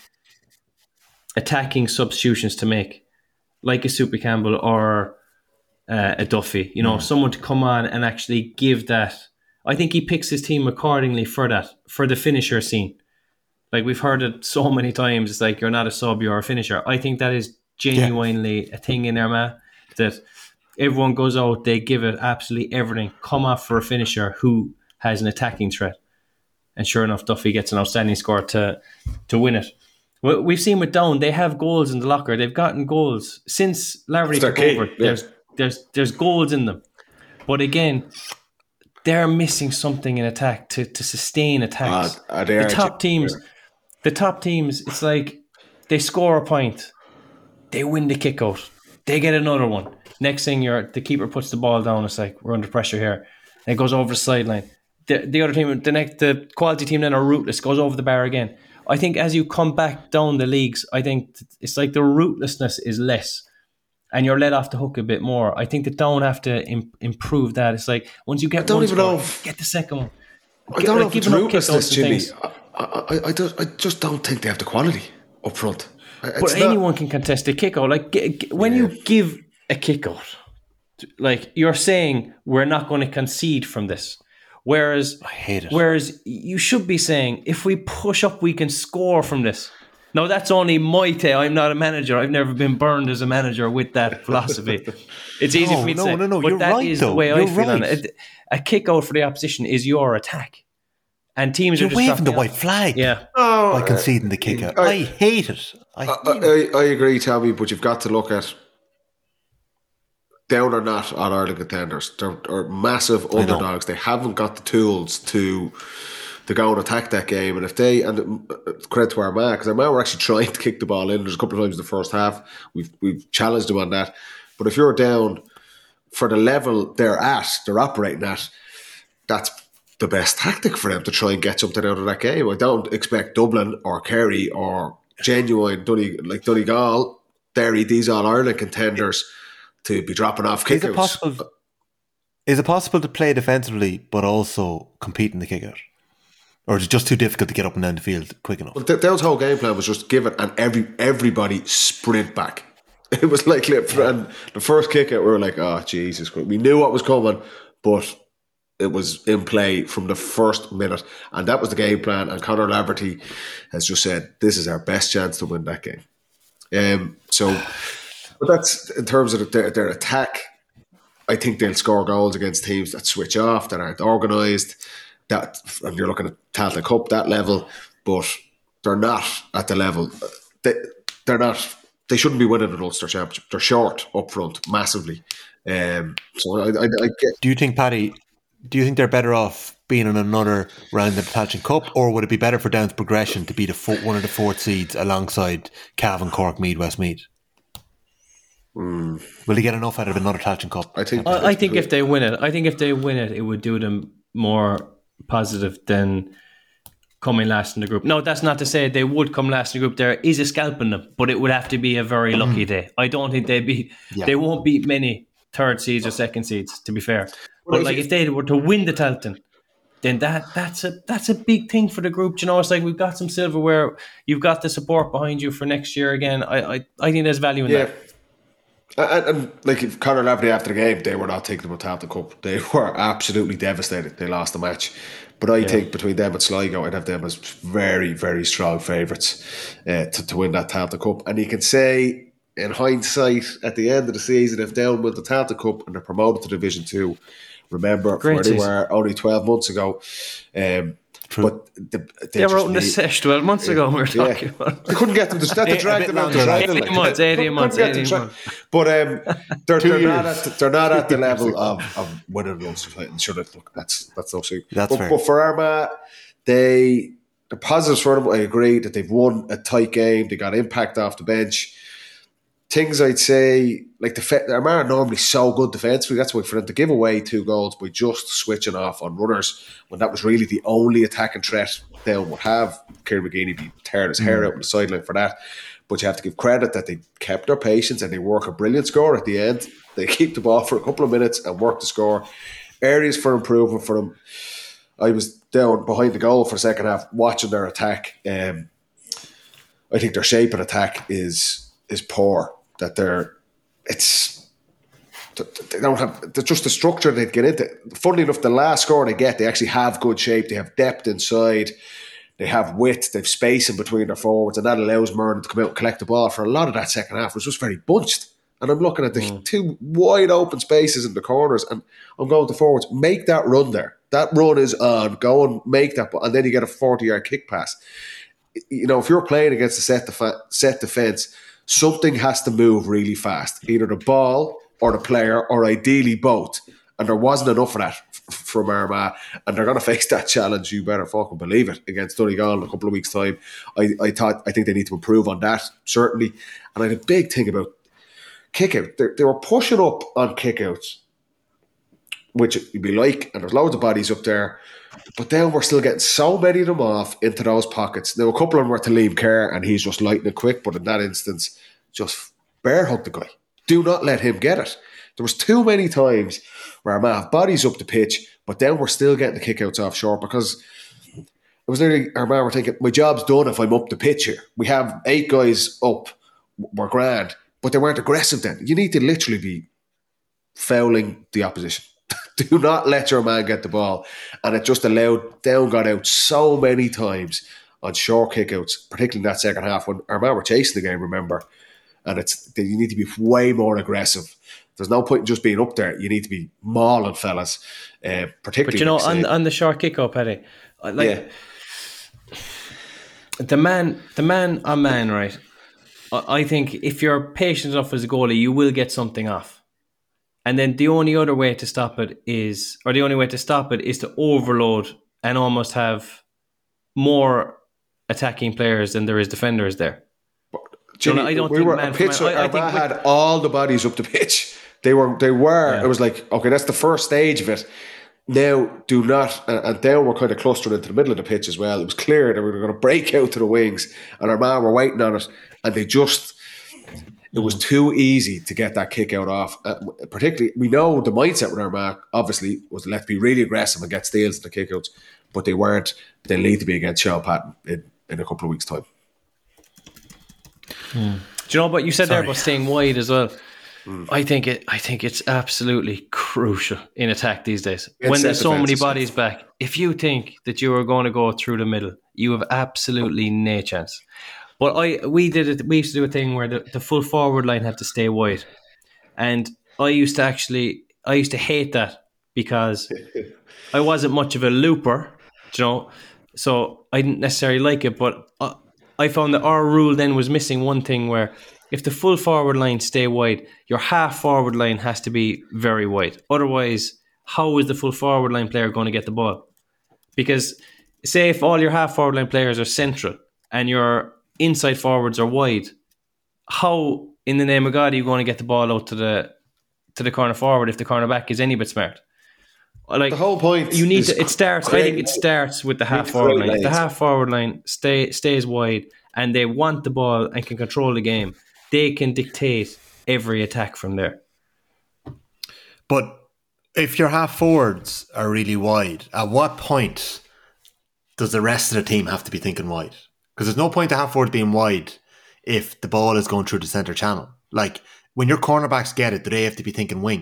attacking substitutions to make, like a Super Campbell or uh, a Duffy. You know, mm. someone to come on and actually give that. I think he picks his team accordingly for that, for the finisher scene. Like, we've heard it so many times, it's like, you're not a sub, you're a finisher. I think that is genuinely yeah. a thing in Armagh, that everyone goes out, they give it absolutely everything, come off for a finisher who has an attacking threat. And sure enough, Duffy gets an outstanding score to to win it. We've seen with Down, they have goals in the locker. They've gotten goals since Laverty took over. Yeah. There's there's there's goals in them, but again, they're missing something in attack to, to sustain attacks. Uh, the top teams, the top teams, it's like they score a point, They win the kick out. They get another one. Next thing, you're the keeper puts the ball down. It's like, we're under pressure here. And it goes over the sideline. The, the other team, the next, the quality team then are rootless, goes over the bar again. I think as you come back down the leagues, I think it's like the rootlessness is less and you're let off the hook a bit more. I think that don't have to im- improve that. It's like once you get I don't one even score, know if, get the second one. I don't like, know if it's giving up rootlessness, kickouts Jimmy. and things. I, I, I, don't, I just don't think they have the quality up front. It's But not- anyone can contest a kick out. Like g- g- when Yeah. you give a kick out, like you're saying, we're not going to concede from this. Whereas, I hate it. Whereas you should be saying, if we push up, we can score from this. Now, that's only my take. I'm not a manager. I've never been burned as a manager with that philosophy. It's easy No, for me to no, say. no, no, but you're that right, is though. the way I You're feel on right. it. A kick out for the opposition is your attack. And teams You're are just waving the dropping white out. flag Yeah. Oh, by conceding the kick out. I- I, hate it. I, I, I, I agree, Tommy, but you've got to look at down or not on Ireland contenders. They're, they're massive know. underdogs. They haven't got the tools to to go and attack that game. And if they, and uh, credit to Armagh, because Armagh were actually trying to kick the ball in. There's a couple of times in the first half. We've we've challenged them on that. But if you're down for the level they're at, they're operating at, that's the best tactic for them to try and get something out of that game. I don't expect Dublin or Kerry or genuine Dunny, like Donegal, Derry, these All-Ireland contenders to be dropping off is kickouts. it possible? Is it possible to play defensively but also compete in the kick out? Or is it just too difficult to get up and down the field quick enough? Well, th- Dale's whole game plan was just give it and every everybody sprint back. It was like, and the first kick out, we were like, oh, Jesus Christ. We knew what was coming, but it was in play from the first minute. And that was the game plan. And Conor Laverty has just said, this is our best chance to win that game. Um, so, but that's in terms of their, their attack. I think they'll score goals against teams that switch off, that aren't organised. That, and you're looking at Tailteann Cup, that level, but they're not at the level. They, they're not. They shouldn't be winning an Ulster Championship. They're short up front, massively. Um, so I, I, I get. Do you think, Paddy? Do you think they're better off being in another round of the Tailteann Cup, or would it be better for Down's progression to be the four, one of the fourth seeds alongside Cavan, Cork, Meath, Westmeath? Mm. Will they get enough out of another Tailteann Cup? I think. I, I think if they win it, I think if they win it, it would do them more positive than coming last in the group. No, that's not to say they would come last in the group. There is a scalp in them, but it would have to be a very lucky day. I don't think they'd be. Yeah. They won't beat many third seeds or second seeds, to be fair. Well, But like if they were to win the Tailteann, then that that's a that's a big thing for the group. Do you know, it's like we've got some silverware. You've got the support behind you for next year again. I I, I think there's value in Yeah. that. And, and like if Conor Laverty after the game, they were not taking them to Tailteann Cup. They were absolutely devastated. They lost the match. But I Yeah. think between them and Sligo, I'd have them as very, very strong favourites uh, to, to win that Tailteann Cup. And you can say, in hindsight, at the end of the season, if Down win the Tailteann Cup and they're promoted to Division two, remember Great where they season. were only twelve months ago. Um, True. But the, They were out in the sesh twelve months ago. We were Yeah. talking about. They couldn't get them to that. They A dragged bit them out to longer, try like. them. eighteen months, eighteen Couldn't months, get them to eighteen try- months. But um, they're, Two they're not years. at they're not at the level of, of winning an Ulster title. Sure, that- look, that's that's no secret. That's but, fair. but for Armagh, they the positives for them. I agree that they've won a tight game. They got impact off the bench. Things I'd say, like the fe- Armagh are normally so good defensively. That's why for them to give away two goals by just switching off on runners when that was really the only attacking threat Down would have. Kieran McGeeney be tearing his hair out on the sideline for that. But you have to give credit that they kept their patience and they work a brilliant score at the end. They keep the ball for a couple of minutes and work the score. Areas for improvement for them. I was down behind the goal for the second half watching their attack. Um, I think their shape of attack is is poor. That they're it's they don't have they're just the structure they get into. Funnily enough, the last score they get, they actually have good shape. They have depth inside. They have width. They've space in between their forwards, and that allows Murden to come out and collect the ball. For a lot of that second half, it was just very bunched. And I'm looking at the mm. two wide open spaces in the corners, and I'm going to forwards. Make that run there. That run is on. Go and make that, and then you get a forty-yard kick pass. You know, if you're playing against a set def- set defense, something has to move really fast. Either the ball or the player, or ideally both. And there wasn't enough of that from Armagh, and they're going to face that challenge. You better fucking believe it, against Donegal in a couple of weeks' time. I, I thought I think they need to improve on that, certainly. And I had a big thing about kick out. They, they were pushing up on kick outs, which you'd be like, and there's loads of bodies up there. But then we're still getting so many of them off into those pockets. Now, a couple of them were to Liam Kerr, and he's just lightning quick, but in that instance, just bear hug the guy. Do not let him get it. There was too many times where Armagh have bodies up the pitch, but then we're still getting the kickouts off short, because it was nearly Armagh were thinking, my job's done if I'm up the pitch here. We have eight guys up, we're grand, but they weren't aggressive then. You need to literally be fouling the opposition. Do not let your man get the ball. And it just allowed, down got out so many times on short kickouts, particularly in that second half when Armagh were chasing the game, remember. And it's you need to be way more aggressive. There's no point in just being up there. You need to be mauling fellas, uh, particularly. But you know, on, on the short kick up, Eddie, like yeah. the man, the man on man, right? I think if you're patient enough as a goalie, you will get something off. And then the only other way to stop it is, or the only way to stop it is to overload and almost have more attacking players than there is defenders there. Jimmy, you know, I don't we think were man a pitch. for man, I, I think had with, all the bodies up the pitch. They were. They were. Yeah. It was like, okay, that's the first stage of it. Now, do not. Uh, and then we're kind of clustered into the middle of the pitch as well. It was clear that we were going to break out to the wings, and our man were waiting on it, and they just. It was too easy to get that kick out off. Uh, particularly, we know the mindset with Armagh, obviously, was let's be really aggressive and get steals in the kickouts, but they weren't. They need to be against Sean Patton in, in a couple of weeks' time. Hmm. Do you know what you said Sorry. there about staying wide as well? Mm. I think it. I think it's absolutely crucial in attack these days. It's when there's so many bodies back, if you think that you are going to go through the middle, you have absolutely no chance. But I we did it. We used to do a thing where the, the full forward line had to stay wide, and I used to actually I used to hate that because I wasn't much of a looper, you know, so I didn't necessarily like it. But I, I found that our rule then was missing one thing where if the full forward line stay wide, your half forward line has to be very wide. Otherwise, how is the full forward line player going to get the ball? Because say if all your half forward line players are central and your inside forwards are wide, how in the name of God are you going to get the ball out to the to the corner forward if the cornerback is any bit smart? Like the whole point, you need to. It starts. I think it starts with the half forward line. If the half forward line stay stays wide and they want the ball and can control the game, they can dictate every attack from there. But if your half forwards are really wide, at what point does the rest of the team have to be thinking wide? Because there's no point to half forward being wide if the ball is going through the centre channel. Like, when your cornerbacks get it, do they have to be thinking wing?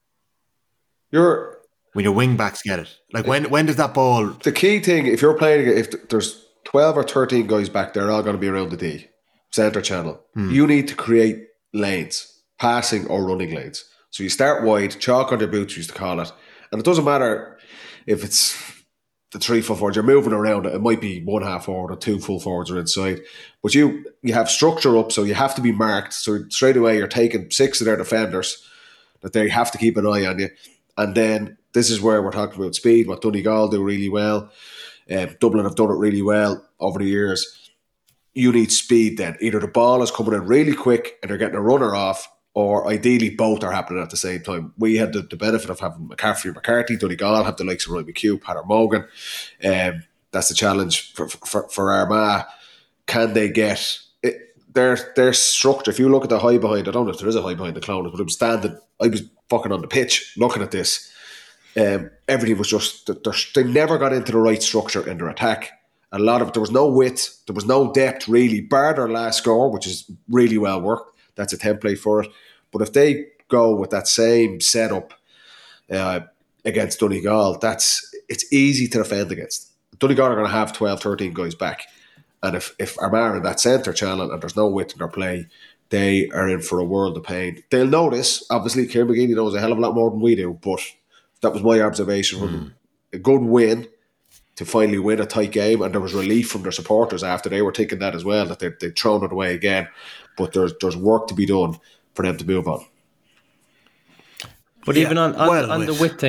You're when your wing backs get it. Like, when when does that ball... The key thing, if you're playing, if there's twelve or thirteen guys back there, all going to be around the D, centre channel, hmm. you need to create lanes, passing or running lanes. So you start wide, chalk on your boots, we used to call it. And it doesn't matter if it's the three full forwards, you're moving around it. It might be one half forward or two full forwards are inside. But you you have structure up, so you have to be marked. So straight away you're taking six of their defenders that they have to keep an eye on you. And then this is where we're talking about speed, what Donegal do really well. Um, Dublin have done it really well over the years. You need speed then. Either the ball is coming in really quick and they're getting a runner off, or ideally both are happening at the same time. We had the, the benefit of having McCaffrey and McCarthy. Donegal have the likes of Roy McHugh, Peter Morgan. Um, that's the challenge for, for, for Armagh. Can they get it, their their structure? If you look at the high behind, I don't know if there is a high behind the Cloners, but I'm standing, I was fucking on the pitch looking at this. Um, everything was just, they never got into the right structure in their attack. A lot of, there was no width, there was no depth really, bar their last score, which is really well worked. That's a template for it. But if they go with that same setup uh, against Donegal, that's it's easy to defend against. Donegal are going to have twelve, thirteen guys back. And if, if Armagh are in that centre channel and there's no width in their play, they are in for a world of pain. They'll know this. Obviously, Kieran McGeady knows a hell of a lot more than we do, but that was my observation. Mm. A good win to finally win a tight game, and there was relief from their supporters after. They were thinking that as well, that they, they'd thrown it away again. But there's there's work to be done for them to move on. But yeah, even on, on, well, on the width thing,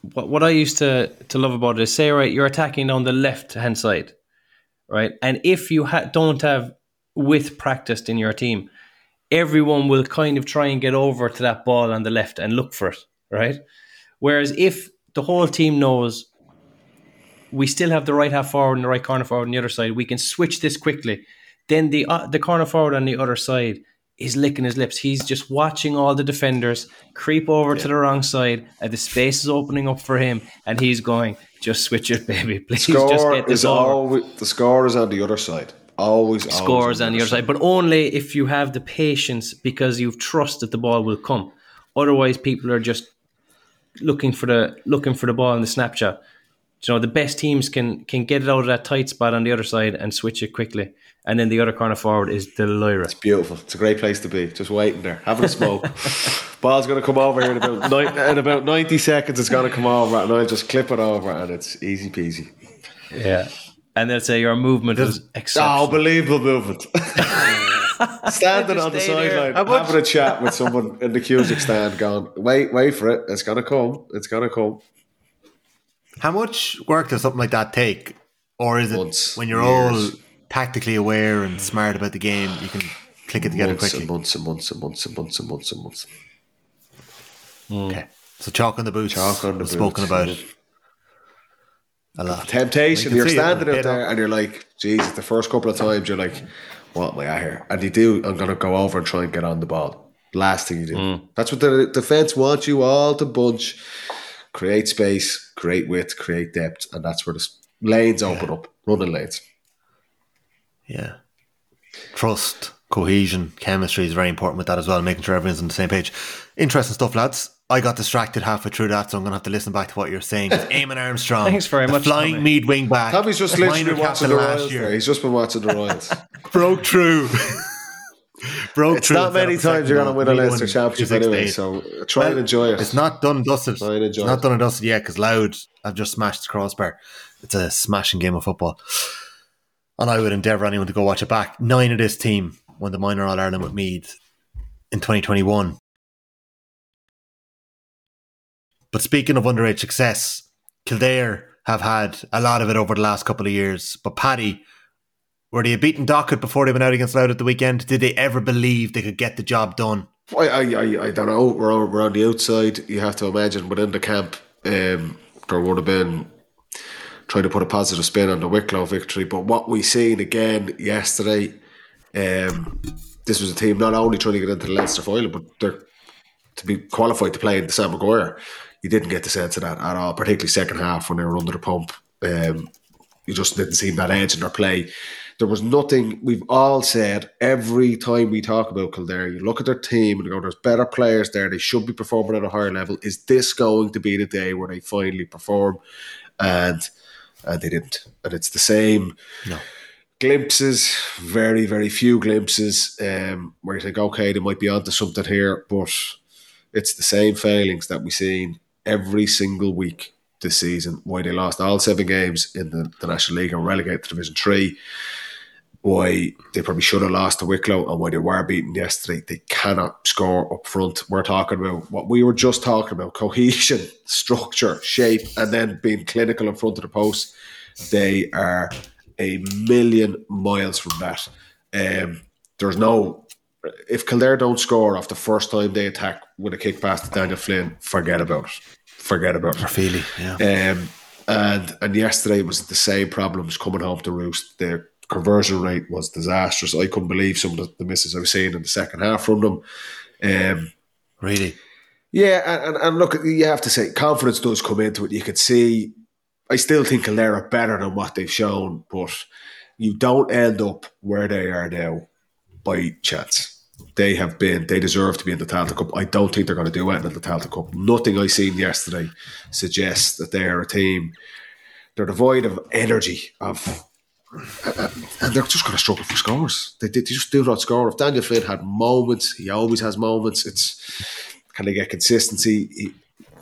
what what I used to to love about it is, say, right, you're attacking on the left hand side, right, and if you ha- don't have width practiced in your team, everyone will kind of try and get over to that ball on the left and look for it, right? Whereas if the whole team knows we still have the right half forward and the right corner forward on the other side, we can switch this quickly, then the uh, the corner forward on the other side is licking his lips. He's just watching all the defenders creep over yeah. to the wrong side, and the space is opening up for him, and he's going, just switch it, baby. Please score just get this is over. Always, the score is on the other side. Always, always Scores on on the other side. side. But only if you have the patience, because you've trust that the ball will come. Otherwise, people are just looking for the looking for the ball in the snapshot. You know, the best teams can can get it out of that tight spot on the other side and switch it quickly. And then the other corner forward is the Lyra. It's beautiful. It's a great place to be. Just waiting there, having a smoke. Ball's going to come over here in about ni- in about ninety seconds. It's going to come over, and I'll just clip it over, and it's easy peasy. Yeah, and they'll say your movement was exceptional. Oh, unbelievable movement. Standing on the sideline, having a chat with someone in the Cusick stand, going, "Wait, wait for it. It's going to come. It's going to come." How much work does something like that take, or is it months, when you're years. all tactically aware and smart about the game, you can click it together months quickly? And months and months and months and months and months and months. Mm. Okay, so chalk on the boots. Chalk on the boots. Spoken about it a lot. Temptation. You you're standing it, out there, and you're like, "Jesus!" The first couple of times, you're like, "What am I at here?" And you do. I'm going to go over and try and get on the ball. Last thing you do. Mm. That's what the defense wants you all to bunch. Create space, create width, create depth, and that's where the lanes open yeah. up, running lanes. Yeah. Trust, cohesion, chemistry is very important with that as well, making sure everyone's on the same page. Interesting stuff, lads. I got distracted halfway through that, so I'm going to have to listen back to what you're saying. Eamon Armstrong. Thanks very the much. Flying Tommy. Mead wing back. Tommy's just literally been watching the Royals. Year. He's just been watching the Royals. Broke through. Broke it's through not many times you're going to win a Leinster Championship anyway, so try well, and enjoy it. It's not done and dusted. Try and enjoy it's not it. done and dusted yet because Loud have just smashed the crossbar. It's a smashing game of football. And I would endeavour anyone to go watch it back. Nine of this team won the Minor All-Ireland with Meath in twenty twenty-one. But speaking of underage success, Kildare have had a lot of it over the last couple of years. But Paddy, were they a beaten Docket before they went out against Loud at the weekend? Did they ever believe they could get the job done? I I, I, I don't know. We're, we're on the outside. You have to imagine within the camp, um, there would have been trying to put a positive spin on the Wicklow victory. But what we seen again yesterday, um, this was a team not only trying to get into the Leinster final, but they're to be qualified to play in the Sam Maguire. You didn't get the sense of that at all, particularly second half when they were under the pump. Um, you just didn't see that edge in their play. There was nothing. We've all said every time we talk about Kildare, you look at their team and you go, there's better players there. They should be performing at a higher level. Is this going to be the day where they finally perform? And and they didn't. And it's the same no. glimpses, very, very few glimpses um, where you think, okay, they might be onto something here. But it's the same failings that we've seen every single week this season. Why they lost all seven games in the, the National League and relegated to Division three. Why they probably should have lost to Wicklow and why they were beaten yesterday. They cannot score up front. We're talking about what we were just talking about, cohesion, structure, shape, and then being clinical in front of the post. They are a million miles from that. Um, there's no... If Kildare don't score off the first time they attack with a kick pass to Daniel Flynn, forget about it. Forget about it. Or Feely, yeah. Um, and, and yesterday was the same problems coming home to roost. Their conversion rate was disastrous. I couldn't believe some of the, the misses I was seeing in the second half from them. Um, really? Yeah, and, and look, you have to say, confidence does come into it. You could see, I still think Kildare are better than what they've shown, but you don't end up where they are now by chance. They have been, they deserve to be in the Tailteann Cup. I don't think they're going to do anything in the Tailteann Cup. Nothing I seen yesterday suggests that they are a team. They're devoid of energy, of, and they're just going to struggle for scores. They, they just do not score. If Daniel Flynn had moments, he always has moments. It's, can they get consistency, he,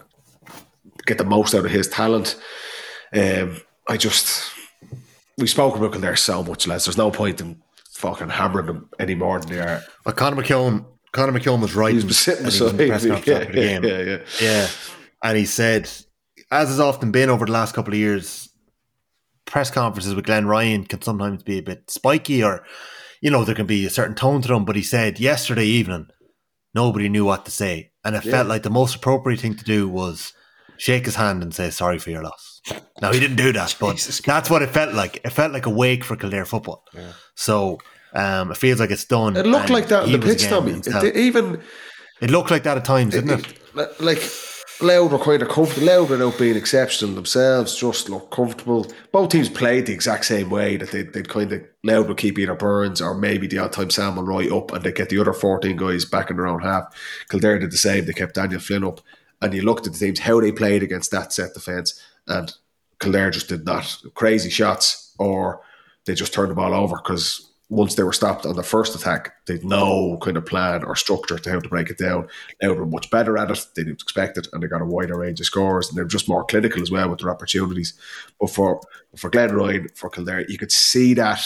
get the most out of his talent? Um, I just, we spoke about Kildare so much, lads. There's no point in fucking hammering them any more than they are. Well, Conor McKeown, Conor McKeown was right. He was sitting beside me. Yeah, yeah, yeah, yeah. yeah. And he said, as has often been over the last couple of years, press conferences with Glenn Ryan can sometimes be a bit spiky, or, you know, there can be a certain tone to them. But he said yesterday evening, nobody knew what to say. And it yeah. felt like the most appropriate thing to do was shake his hand and say sorry for your loss. Now, he didn't do that, but that's what it felt like. It felt like a wake for Kildare football. Yeah. So um, it feels like it's done. It looked like that on the pitch, Tommy. It, even, it looked like that at times, it, didn't it? it? Like, Louth were kind of comfortable. Louth without being exceptional themselves, just looked comfortable. Both teams played the exact same way, that they'd, they'd kind of, Louth would keep either Burns or maybe the odd time Sam Mulroy up, and they'd get the other fourteen guys back in their own half. Kildare did the same. They kept Daniel Flynn up, and you looked at the teams, how they played against that set defence, and Kildare just did not. Crazy shots, or they just turned the ball over, because once they were stopped on the first attack, they'd no kind of plan or structure to how to break it down. They were much better at it. They didn't expect it, and they got a wider range of scores, and they were just more clinical as well with their opportunities. But for, for Glenn Ryan, for Kildare, you could see that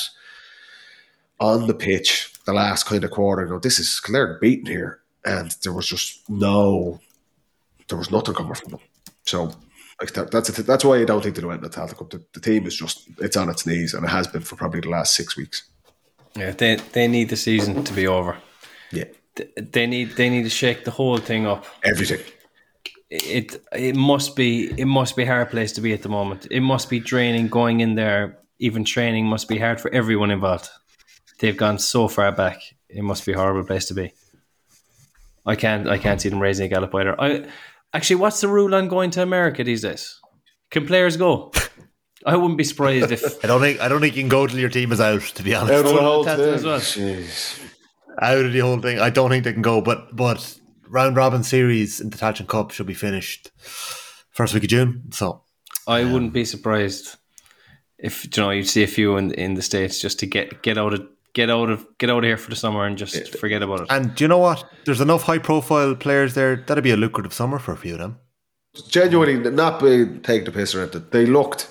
on the pitch the last kind of quarter. You know, this is Kildare beaten here, and there was just no, there was nothing coming from them. So like that, that's a, that's why I don't think they went in the Tailteann Cup. The, the team is just, it's on its knees, and it has been for probably the last six weeks. Yeah, they they need the season to be over. Yeah, they, they need they need to shake the whole thing up. Everything. It it must be it must be a hard place to be at the moment. It must be draining going in there. Even training must be hard for everyone involved. They've gone so far back. It must be a horrible place to be. I can't I can't see them raising a gallop either. I actually, what's the rule on going to America these days? Can players go? I wouldn't be surprised if I don't think I don't think you can go till your team is out, to be honest. Out of the whole thing. As well. Jeez. Out of the whole thing. I don't think they can go, but but round robin series in the Tailteann Cup should be finished first week of June. So I um, wouldn't be surprised if, you know, you'd see a few in in the States just to get get out of get out of get out of here for the summer and just forget about it. And do you know what? There's enough high profile players there. That'd be a lucrative summer for a few of them. Genuinely, not being taking the piss around it. They looked.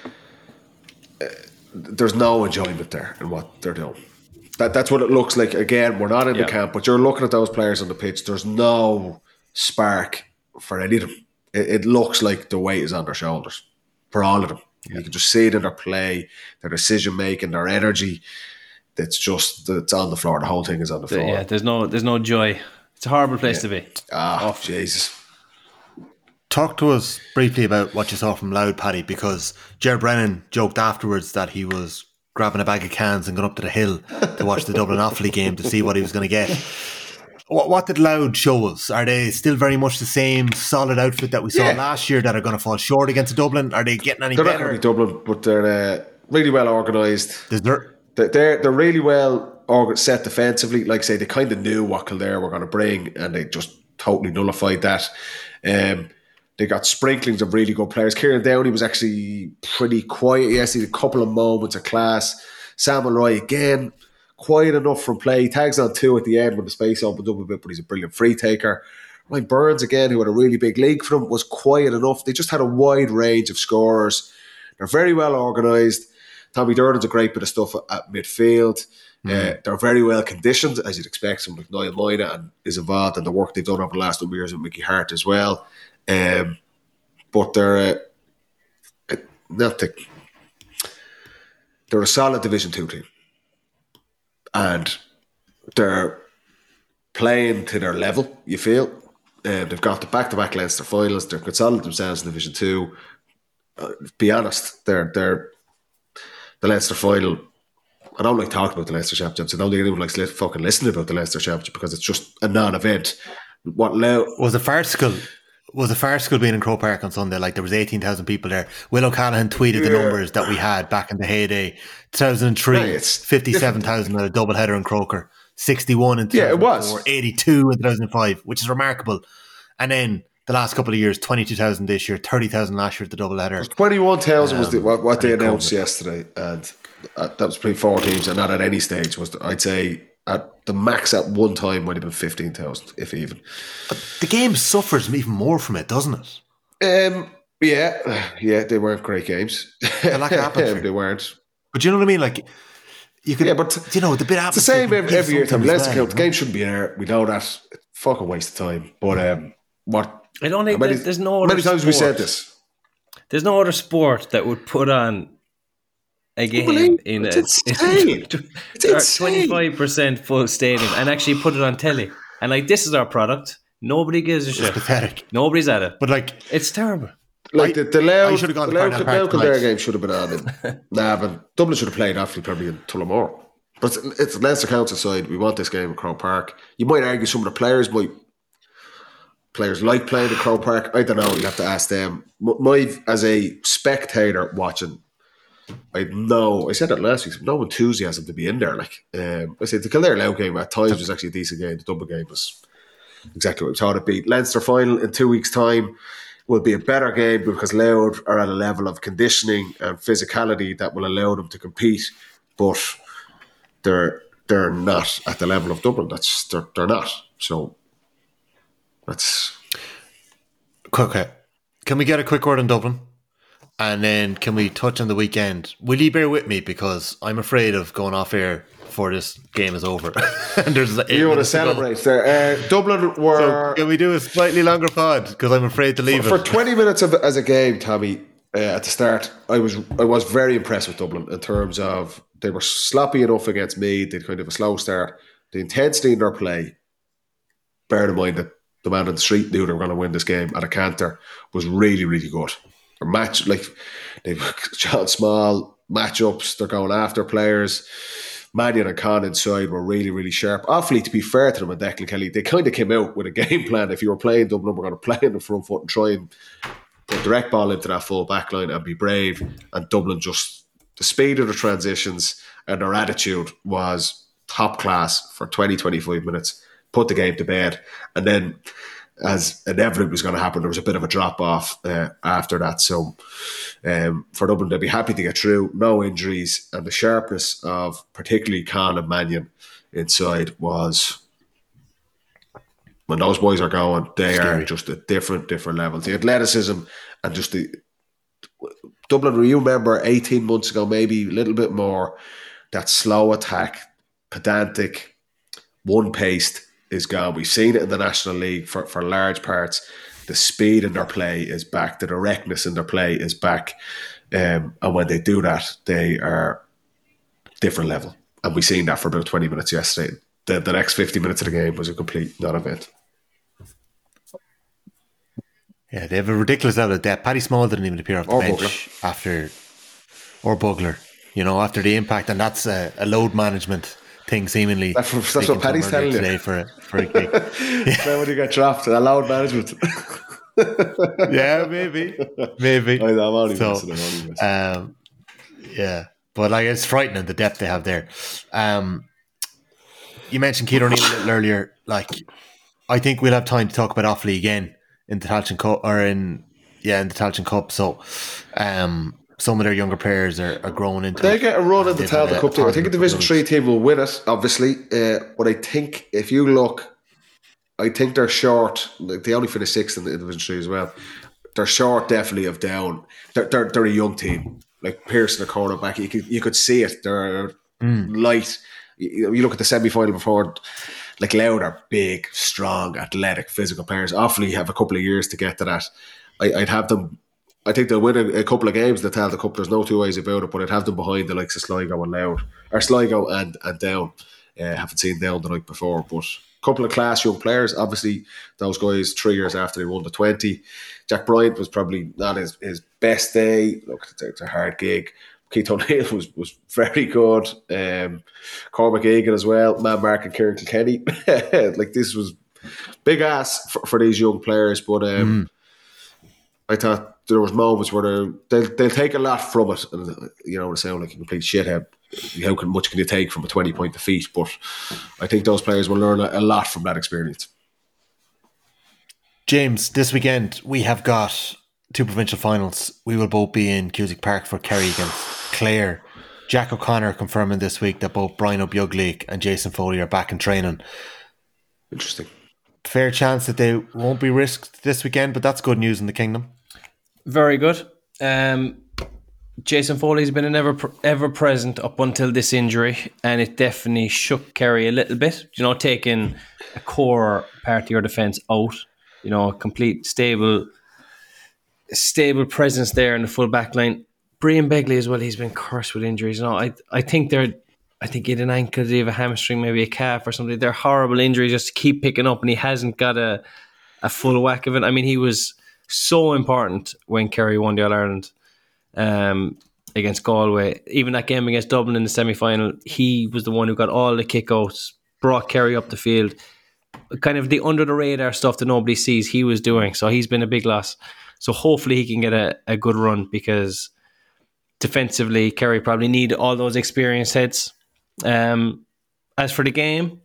There's no enjoyment there in what they're doing. That that's what it looks like. Again, we're not in yeah. the camp, but you're looking at those players on the pitch. There's no spark for any of them. It, it looks like the weight is on their shoulders for all of them. Yeah. You can just see it in their play, their decision making, their energy. It's just it's on the floor. The whole thing is on the floor. Yeah, there's no there's no joy. It's a horrible place yeah. to be. Ah, oh, Jesus. Talk to us briefly about what you saw from Louth, Paddy, because Ger Brennan joked afterwards that he was grabbing a bag of cans and going up to the hill to watch the Dublin Offaly game to see what he was going to get. What, what did Louth show us? Are they still very much the same solid outfit that we saw yeah. last year that are going to fall short against Dublin? Are they getting any they're better? They're not going to be Dublin, but they're uh, really well organised. There- they're, they're really well set defensively. Like I say, they kind of knew what Kildare were going to bring, and they just totally nullified that. Um They got sprinklings of really good players. Kieran Downey was actually pretty quiet yesterday, a couple of moments of class. Sam Mulroy, again, quiet enough from play. He tags on two at the end when the space opens up a bit, but he's a brilliant free taker. Ryan Burns, again, who had a really big league for them, was quiet enough. They just had a wide range of scorers. They're very well organised. Tommy Durden's a great bit of stuff at, at midfield. Mm. Uh, they're very well conditioned, as you'd expect. Someone like Niall Moyna and is involved in the work they've done over the last number of years with Mickey Hart as well. Um, but they're uh, not the, they're a solid Division Two team, and they're playing to their level. You feel uh, they've got the back-to-back Leinster finals. They're consolidated themselves in Division Two. Uh, be honest, they're they're the Leinster final. I don't like talking about the Leinster Championship. I don't think anyone likes li- fucking listening about the Leinster Championship because it's just a non-event. What Louth was a farcical. Was a farcical being in Croke Park on Sunday. Like, there was eighteen thousand people there. Will O'Callaghan tweeted yeah. the numbers that we had back in the heyday. two thousand three, yeah, fifty-seven thousand at a double header in Croker, sixty-one in two thousand four, yeah, it was. eighty-two in two thousand five, which is remarkable. And then the last couple of years, twenty-two thousand this year, thirty thousand last year at the double header. twenty-one thousand um, was the, what, what they announced yesterday, and uh, that was between four teams, and not at any stage was the, I'd say at the max at one time might have been fifteen thousand, if even. But the game suffers even more from it, doesn't it? Um, yeah, yeah, they weren't great games. A lack of atmosphere. They weren't. But you know what I mean? Like, you could, yeah, but you know, the bit it's the same every, every year. Let's well, count. The game shouldn't be there. We know that. It's a fucking waste of time. But um, what? I don't think many, there's, there's no. How many times sport. we said this? There's no other sport that would put on a game in it's a insane. It's insane. twenty-five percent full stadium and actually put it on telly. And like, this is our product. Nobody gives a shit. It's pathetic. Nobody's at it. But like, it's terrible. Like I, the, the Louth, I should have gone the to Louth, Parnell the Park Louth tonight. Kildare game should have been on in Navan. Dublin should have played actually probably in Tullamore. But it's, it's Leinster Council side. We want this game in Croke Park. You might argue some of the players might players like playing at Croke Park. I don't know. You have to ask them. My as a spectator watching, I know I said that last week. No enthusiasm to be in there. Like um, I said, the Kildare Louth game at times was actually a decent game. The Dublin game was exactly what we thought it'd be. Leinster final in two weeks' time will be a better game because Louth are at a level of conditioning and physicality that will allow them to compete, but they're they're not at the level of Dublin. That's they're, they're not. So that's okay. Can we get a quick word on Dublin? And then can we touch on the weekend? Will you bear with me because I'm afraid of going off air before this game is over? And there's you want to celebrate there. Uh, Dublin were. So can we do a slightly longer pod? Because I'm afraid to leave for, it for twenty minutes of as a game, Tommy. Uh, at the start, I was I was very impressed with Dublin in terms of they were sloppy enough against me. They kind of a slow start. The intensity in their play, bear in mind that the man on the street knew they were going to win this game at a canter, was really really good. Their match like they've John Small matchups. They're going after players. Mannion and Con inside were really, really sharp. Awfully, to be fair to them and Declan Kelly, they kind of came out with a game plan. If you were playing Dublin, we're going to play in the front foot and try and put direct ball into that full back line and be brave. And Dublin just, the speed of the transitions and their attitude was top class for twenty, twenty-five minutes. Put the game to bed. And then, as inevitably was going to happen, there was a bit of a drop off uh, after that. So um, for Dublin, they'd be happy to get through, no injuries, and the sharpness of particularly Con and Mannion inside was, when those boys are going, they Scary. Are just at different, different levels. The athleticism and just the Dublin, you remember eighteen months ago, maybe a little bit more, that slow attack, pedantic, one-paced is gone. We've seen it in the National League for, for large parts. The speed in their play is back. The directness in their play is back. Um, and when they do that, they are different level. And we've seen that for about twenty minutes yesterday. The, the next fifty minutes of the game was a complete non-event. Yeah, they have a ridiculous level of depth. Paddy Small didn't even appear off the or bench Bugler. after, or Bugler, you know, after the impact. And that's a, a load management thing, seemingly. That's, that's what Paddy's telling today you. For a, for a gig. Yeah. Then when you get dropped, a loud management. Yeah, maybe. Maybe. I'm only so, messing, I'm only messing. Um, yeah, but like it's frightening the depth they have there. Um, you mentioned Keith O'Neill a little earlier. Like, I think we'll have time to talk about Offaly again in the Tailteann Cup, or in yeah, in the Tailteann Cup. So, um, some of their younger players are, are growing into. They it. get a run in the Tailteann Cup team. I think the Division Three team will win it, obviously. Uh, but I think if you look, I think they're short. Like, they only finished sixth in the Division Three as well. They're short, definitely, of down. They're they're, they're a young team. Like Pearson, the cornerback, you could you could see it. They're mm. light. You, you look at the semi final before. Like Louth are big, strong, athletic, physical players. Offaly have a couple of years to get to that. I, I'd have them. I think they'll win a, a couple of games in the Tailteann Cup. There's no two ways about it. But I'd have them behind the likes of Sligo and Louth, or Sligo and and Down. Uh, haven't seen Down the night before, but a couple of class young players. Obviously, those guys three years after they won the twenty. Jack Bryant was probably not his, his best day. Look, it's a, it's a hard gig. Keith O'Neill was, was very good. Um, Cormac Egan as well. Man Mark and Kieran Kilkenny. Like, this was big ass for, for these young players. But um, mm. I thought there was moments where they'll, they'll take a lot from it. And, you know, it sound like a complete shithead. How can, much can you take from a twenty-point defeat? But I think those players will learn a, a lot from that experience. James, this weekend we have got two provincial finals. We will both be in Cusack Park for Kerry against Clare. Jack O'Connor confirming this week that both Brian O'Bugleek and Jason Foley are back in training. Interesting. Fair chance that they won't be risked this weekend, but that's good news in the Kingdom. Very good. Um, Jason Foley's been an ever ever present up until this injury, and it definitely shook Kerry a little bit. You know, taking a core part of your defence out. You know, a complete stable stable presence there in the full back line. Brian Begley as well, he's been cursed with injuries. No, I I think they're I think he had an ankle, they have a hamstring, maybe a calf or something. They're horrible injuries just to keep picking up, and he hasn't got a, a full whack of it. I mean, he was so important when Kerry won the All-Ireland um, against Galway. Even that game against Dublin in the semi-final, he was the one who got all the kickouts, brought Kerry up the field. Kind of the under-the-radar stuff that nobody sees, he was doing. So he's been a big loss. So hopefully he can get a, a good run, because defensively, Kerry probably need all those experienced heads. Um, as for the game,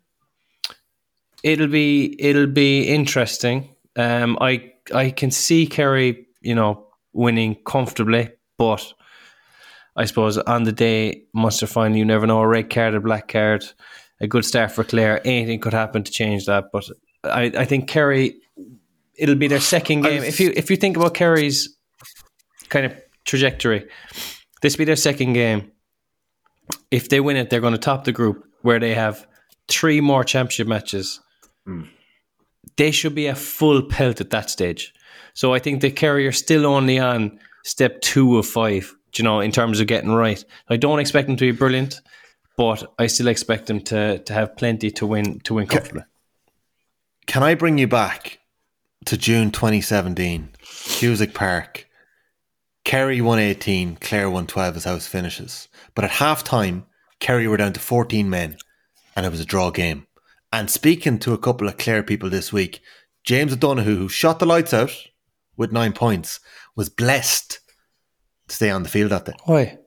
it'll be it'll be interesting. Um, I I can see Kerry, you know, winning comfortably, but I suppose on the day Munster final, you never know. A red card, a black card, a good start for Clare. Anything could happen to change that. But I, I think Kerry, it'll be their second game. If you if you think about Kerry's kind of trajectory, this will be their second game. If they win it, they're going to top the group, where they have three more championship matches. Mm. They should be a full pelt at that stage. So I think the Kerry are still only on step two of five, you know, in terms of getting right. I don't expect them to be brilliant, but I still expect them to to have plenty to win to win comfortably. Can I bring you back to June twenty seventeen, Cusack Park? Kerry won eighteen, Clare won twelve as house finishes. But at half time, Kerry were down to fourteen men, and it was a draw game. And speaking to a couple of Clare people this week, James O'Donoghue, who shot the lights out with nine points, was blessed to stay on the field that day. Why?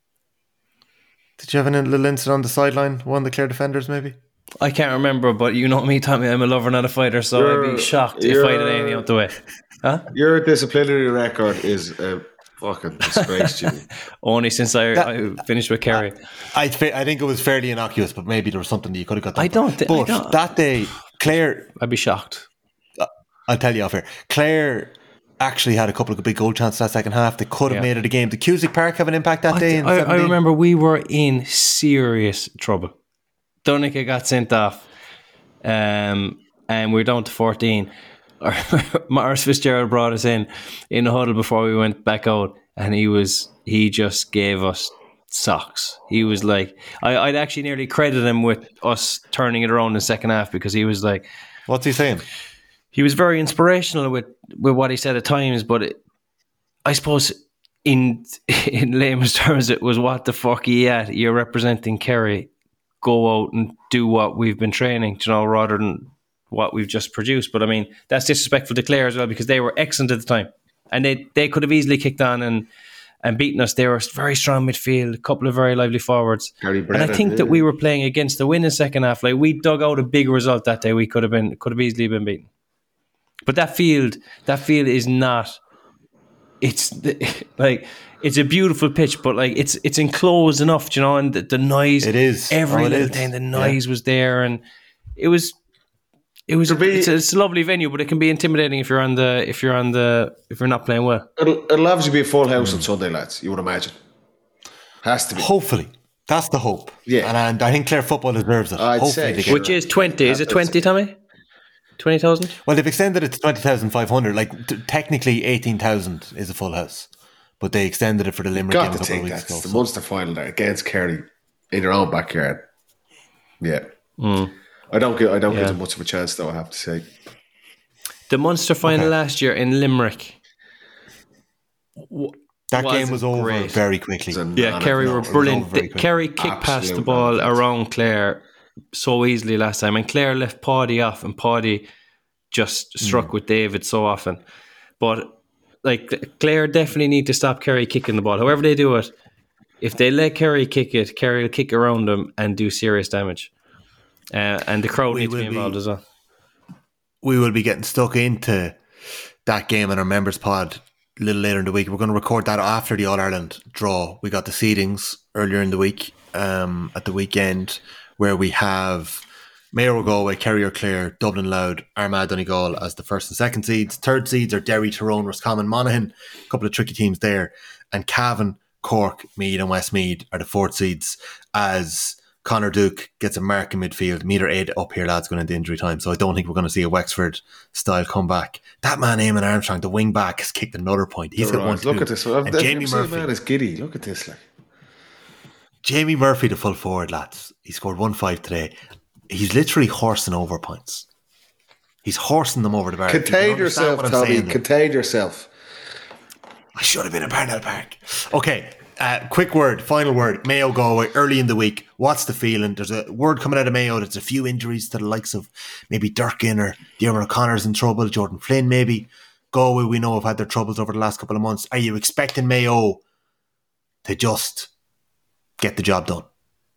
Did you have a little incident on the sideline? One of the Clare defenders, maybe? I can't remember, but you know me, Tommy, I'm a lover, not a fighter, so you're, I'd be shocked if I did anything out the way. Huh? Your disciplinary record is a fucking disgrace, Jimmy. Only since I, that, I finished with Kerry. I, I think it was fairly innocuous, but maybe there was something that you could have got done. I don't think But I don't. that day, Clare... I'd be shocked. Uh, I'll tell you off here. Clare actually had a couple of big goal chances that second half. They could have yeah. made it a game. Did Cusack Park have an impact that I, day? In I, I remember we were in serious trouble. Donnchadh got sent off, um, and we were down to fourteen. Maurice Fitzgerald brought us in in the huddle before we went back out, and he was he just gave us socks. He was like, I, I'd actually nearly credited him with us turning it around in the second half, because he was like, what's he saying? He was very inspirational with, with what he said at times, but it, I suppose in in layman's terms, it was, what the fuck are you at? You're representing Kerry. Go out and do what we've been training, you know, rather than what we've just produced. But I mean, that's disrespectful to Clare as well, because they were excellent at the time, and they they could have easily kicked on and and beaten us. They were very strong midfield, a couple of very lively forwards, and I think that we were playing against the win in the second half. Like, we dug out a big result that day. We could have been could have easily been beaten. But that field, that field is not. It's the, like it's a beautiful pitch, but like it's it's enclosed enough, you know, and the, the noise. It is every oh, little is. thing. The noise yeah. was there, and it was. It was. Be, it's, a, it's a lovely venue, but it can be intimidating if you're on the if you're on the if you're not playing well. It'll, it'll obviously be a full house mm. on Sunday, lads. You would imagine. Has to be. Hopefully, that's the hope. Yeah, and, and I think Clare football deserves it. I'd Hopefully say, which is twenty. Is it twenty, Tommy? Twenty thousand. Well, they've extended it to twenty thousand five hundred. Like t- technically, eighteen thousand is a full house, but they extended it for the Limerick game a couple of weeks ago. The so. Munster final there against Kerry in their own backyard. Yeah. Mm. I don't give I don't yeah. give them much of a chance, though, I have to say. The Munster final okay. last year in Limerick. That game was over great. very quickly. Yeah, Kerry were brilliant. Kerry kicked Absolute past the ball nonsense. around Clare so easily last time, and Clare left Paddy off, and Paddy just struck mm. with David so often. But like, Clare definitely need to stop Kerry kicking the ball. However they do it, if they let Kerry kick it, Kerry will kick around them and do serious damage. Uh, and the crowd we needs to be involved be, as well. We will be getting stuck into that game in our members pod a little later in the week. We're going to record that after the All-Ireland draw. We got the seedings earlier in the week, um, at the weekend, where we have Mayo Galway, Kerry or Clare, Dublin Louth, Armagh Donegal as the first and second seeds. Third seeds are Derry, Tyrone, Roscommon, Monaghan. A couple of tricky teams there. And Cavan, Cork, Meath and Westmeath are the fourth seeds, as Connor Duke gets a mark in midfield. Meter eight up here, lads, going into injury time. So I don't think we're going to see a Wexford-style comeback. That man, Eamon Armstrong, the wing-back, has kicked another point. He's got right. one, two. Look at this. And Jamie Murphy. Man is giddy. Look at this. Like. Jamie Murphy, the full forward, lads. He scored one five today. He's literally horsing over points. He's horsing them over the bar. Contain you yourself, Tommy. Contain yourself. I should have been at Parnell Park. Okay. Uh, quick word, final word. Mayo Galway early in the week. What's the feeling? There's a word coming out of Mayo. There's a few injuries to the likes of maybe Durkin or Diarmuid O'Connor's in trouble. Jordan Flynn maybe. Galway, we know, have had their troubles over the last couple of months. Are you expecting Mayo to just get the job done?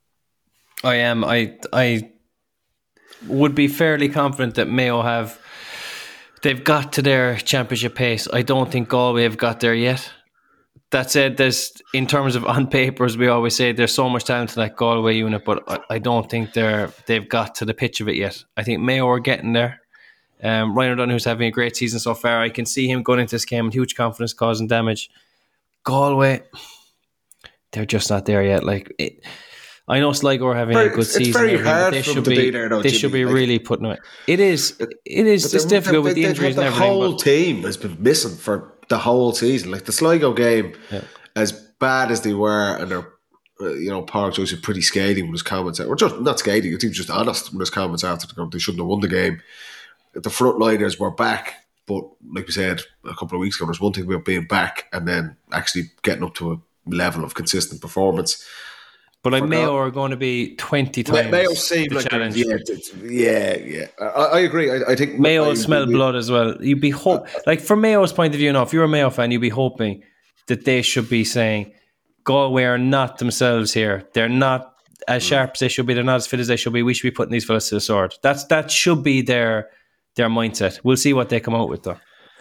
I am. I I would be fairly confident that Mayo have. They've got to their championship pace. I don't think Galway have got there yet. That said, there's in terms of on paper, as we always say, there's so much talent to that Galway unit, but I, I don't think they're they've got to the pitch of it yet. I think Mayo are getting there. Um, Ryan O'Donoghue, who's having a great season so far, I can see him going into this game with huge confidence, causing damage. Galway, they're just not there yet. Like it, I know Sligo are having very, a good it's season. It's very hard they for should them to be, be there, though, They Jimmy. should be like, really putting it. It is. It is. It's difficult with the injuries the and everything. The whole but, team has been missing for the whole season. Like the Sligo game, yeah. as bad as they were, and they're, uh, you know, Park Joyce was pretty scathing with his comments. Or just not scathing. I think he was just honest with his comments after the game. They shouldn't have won the game. The frontliners were back, but like we said a couple of weeks ago, there's one thing about being back and then actually getting up to a level of consistent performance. But like Mayo are going to be twenty times Mayo seem the like challenge. Yeah, yeah, yeah. I, I agree. I, I think Mayo I, smell we, blood as well. You'd be hope like from Mayo's point of view. Now, if you're a Mayo fan, you'd be hoping that they should be saying Galway are not themselves here. They're not as sharp as they should be. They're not as fit as they should be. We should be putting these fellas to the sword. That's that should be their their mindset. We'll see what they come out with, though.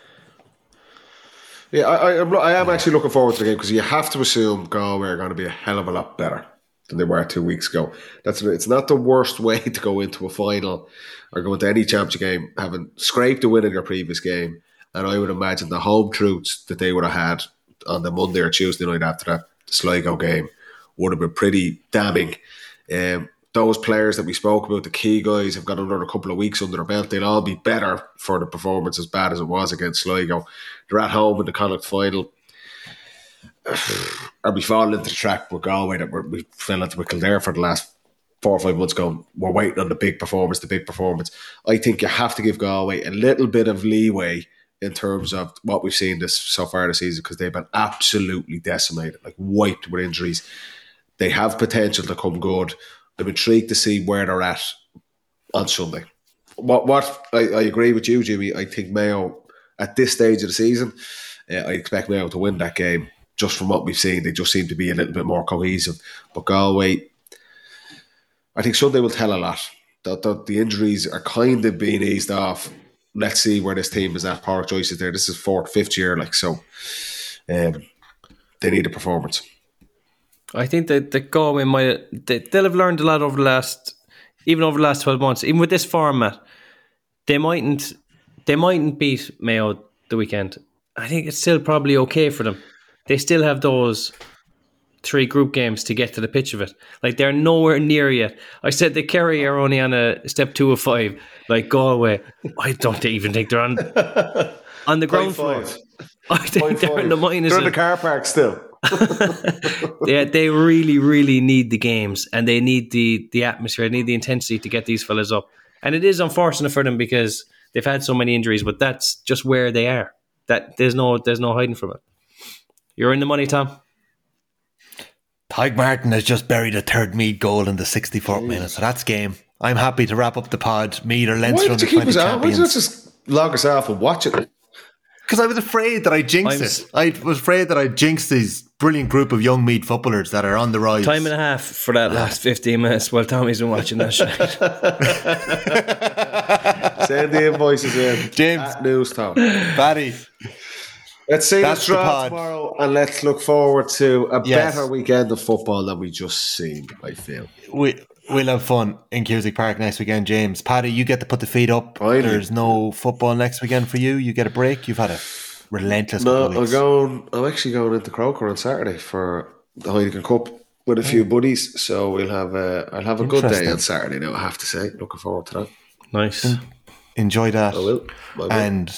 Yeah, I, I, I am actually looking forward to the game because you have to assume Galway are going to be a hell of a lot better than they were two weeks ago. That's it's not the worst way to go into a final or go into any championship game having scraped a win in your previous game. And I would imagine the home truths that they would have had on the Monday or Tuesday night after that Sligo game would have been pretty damning. Um, those players that we spoke about, the key guys, have got another couple of weeks under their belt. They'll all be better for the performance, as bad as it was against Sligo. They're at home in the Connacht final. Are we falling into the trap with Galway that we're, we fell into with Kildare for the last four or five months ago? We're waiting on the big performance, the big performance. I think you have to give Galway a little bit of leeway in terms of what we've seen this so far this season, because they've been absolutely decimated, like wiped with injuries. They have potential to come good. I'm intrigued to see where they're at on Sunday. What? What? I, I agree with you, Jimmy. I think Mayo, at this stage of the season, uh, I expect Mayo to win that game. Just from what we've seen, they just seem to be a little bit more cohesive. But Galway, I think Sunday will tell a lot. The, the, the injuries are kind of being eased off. Let's see where this team is at. Park Joyce is there. This is fourth, fifth year, like so. Um, they need a performance. I think that the Galway might they, they'll have learned a lot over the last, even over the last twelve months. Even with this format, they mightn't they mightn't beat Mayo the weekend. I think it's still probably okay for them. They still have those three group games to get to the pitch of it. Like they're nowhere near yet. I said the Kerry are only on a step two of five. Like Galway, I don't even think they're on on the ground floor. I think Point they're five. in the minus. They're in the car park still. they, they really, really need the games, and they need the, the atmosphere, they need the intensity to get these fellas up. And it is unfortunate for them because they've had so many injuries, but that's just where they are. That there's no there's no hiding from it. You're in the money, Tom. Tyke Martin has just buried a third Mead goal in the sixty-fourth minute, so that's game. I'm happy to wrap up the pod. Mead are Leinster under twenty champions. Why did you just log us off and watch it? Because I was afraid that I jinxed I'm, it. I was afraid that I jinxed these brilliant group of young Mead footballers that are on the rise. Time and a half for that last fifteen minutes while Tommy's been watching that shit. Send the invoices in. James. At News Tom. Paddy. Let's see this draw tomorrow and let's look forward to a yes. better weekend of football than we just seen, I feel. We, we'll have fun in Cusack Park next weekend, James. Paddy, you get to put the feet up. Finally. There's no football next weekend for you. You get a break. You've had a relentless No, couple of weeks. I'm going, I'm actually going into Croker on Saturday for the Heineken Cup with a few buddies. So we'll have a, I'll have a good day Interesting. on Saturday now, I have to say. Looking forward to that. Nice. Enjoy that. I will. I will. And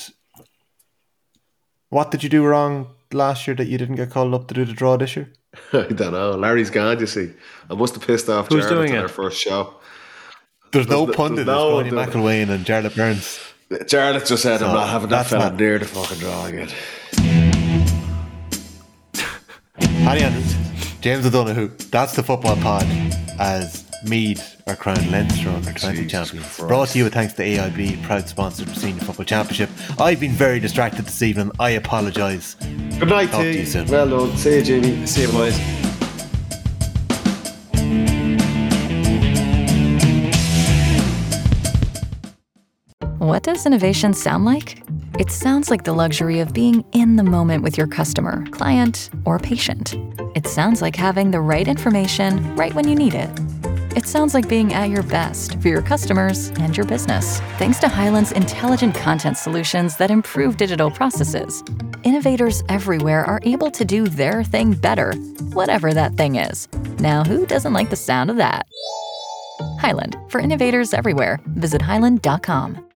what did you do wrong last year that you didn't get called up to do the draw this year? I don't know. Larry's gone, you see. I must have pissed off Who's Jarlath doing on it? our first show. There's, no There's- pundit. there's There's no Tony one doing it. McIlwain and Jarlath Burns. Jarlath just said, I'm So, not having that that's fella not- near the fucking draw again. Paddy Andrews, James O'Donoghue. That's the football pod as Meath are crowned Leinster under twenty Jesus champions. Christ. Brought to you with thanks to A I B, proud sponsor of the Senior Football Championship. I've been very distracted this evening. I apologise. Good night Talk to to you. you soon. Well done. See you, Jamie. See you, boys. What does innovation sound like? It sounds like the luxury of being in the moment with your customer, client, or patient. It sounds like having the right information right when you need it. It sounds like being at your best for your customers and your business. Thanks to Highland's intelligent content solutions that improve digital processes, innovators everywhere are able to do their thing better, whatever that thing is. Now, who doesn't like the sound of that? Highland, for innovators everywhere. Visit highland dot com.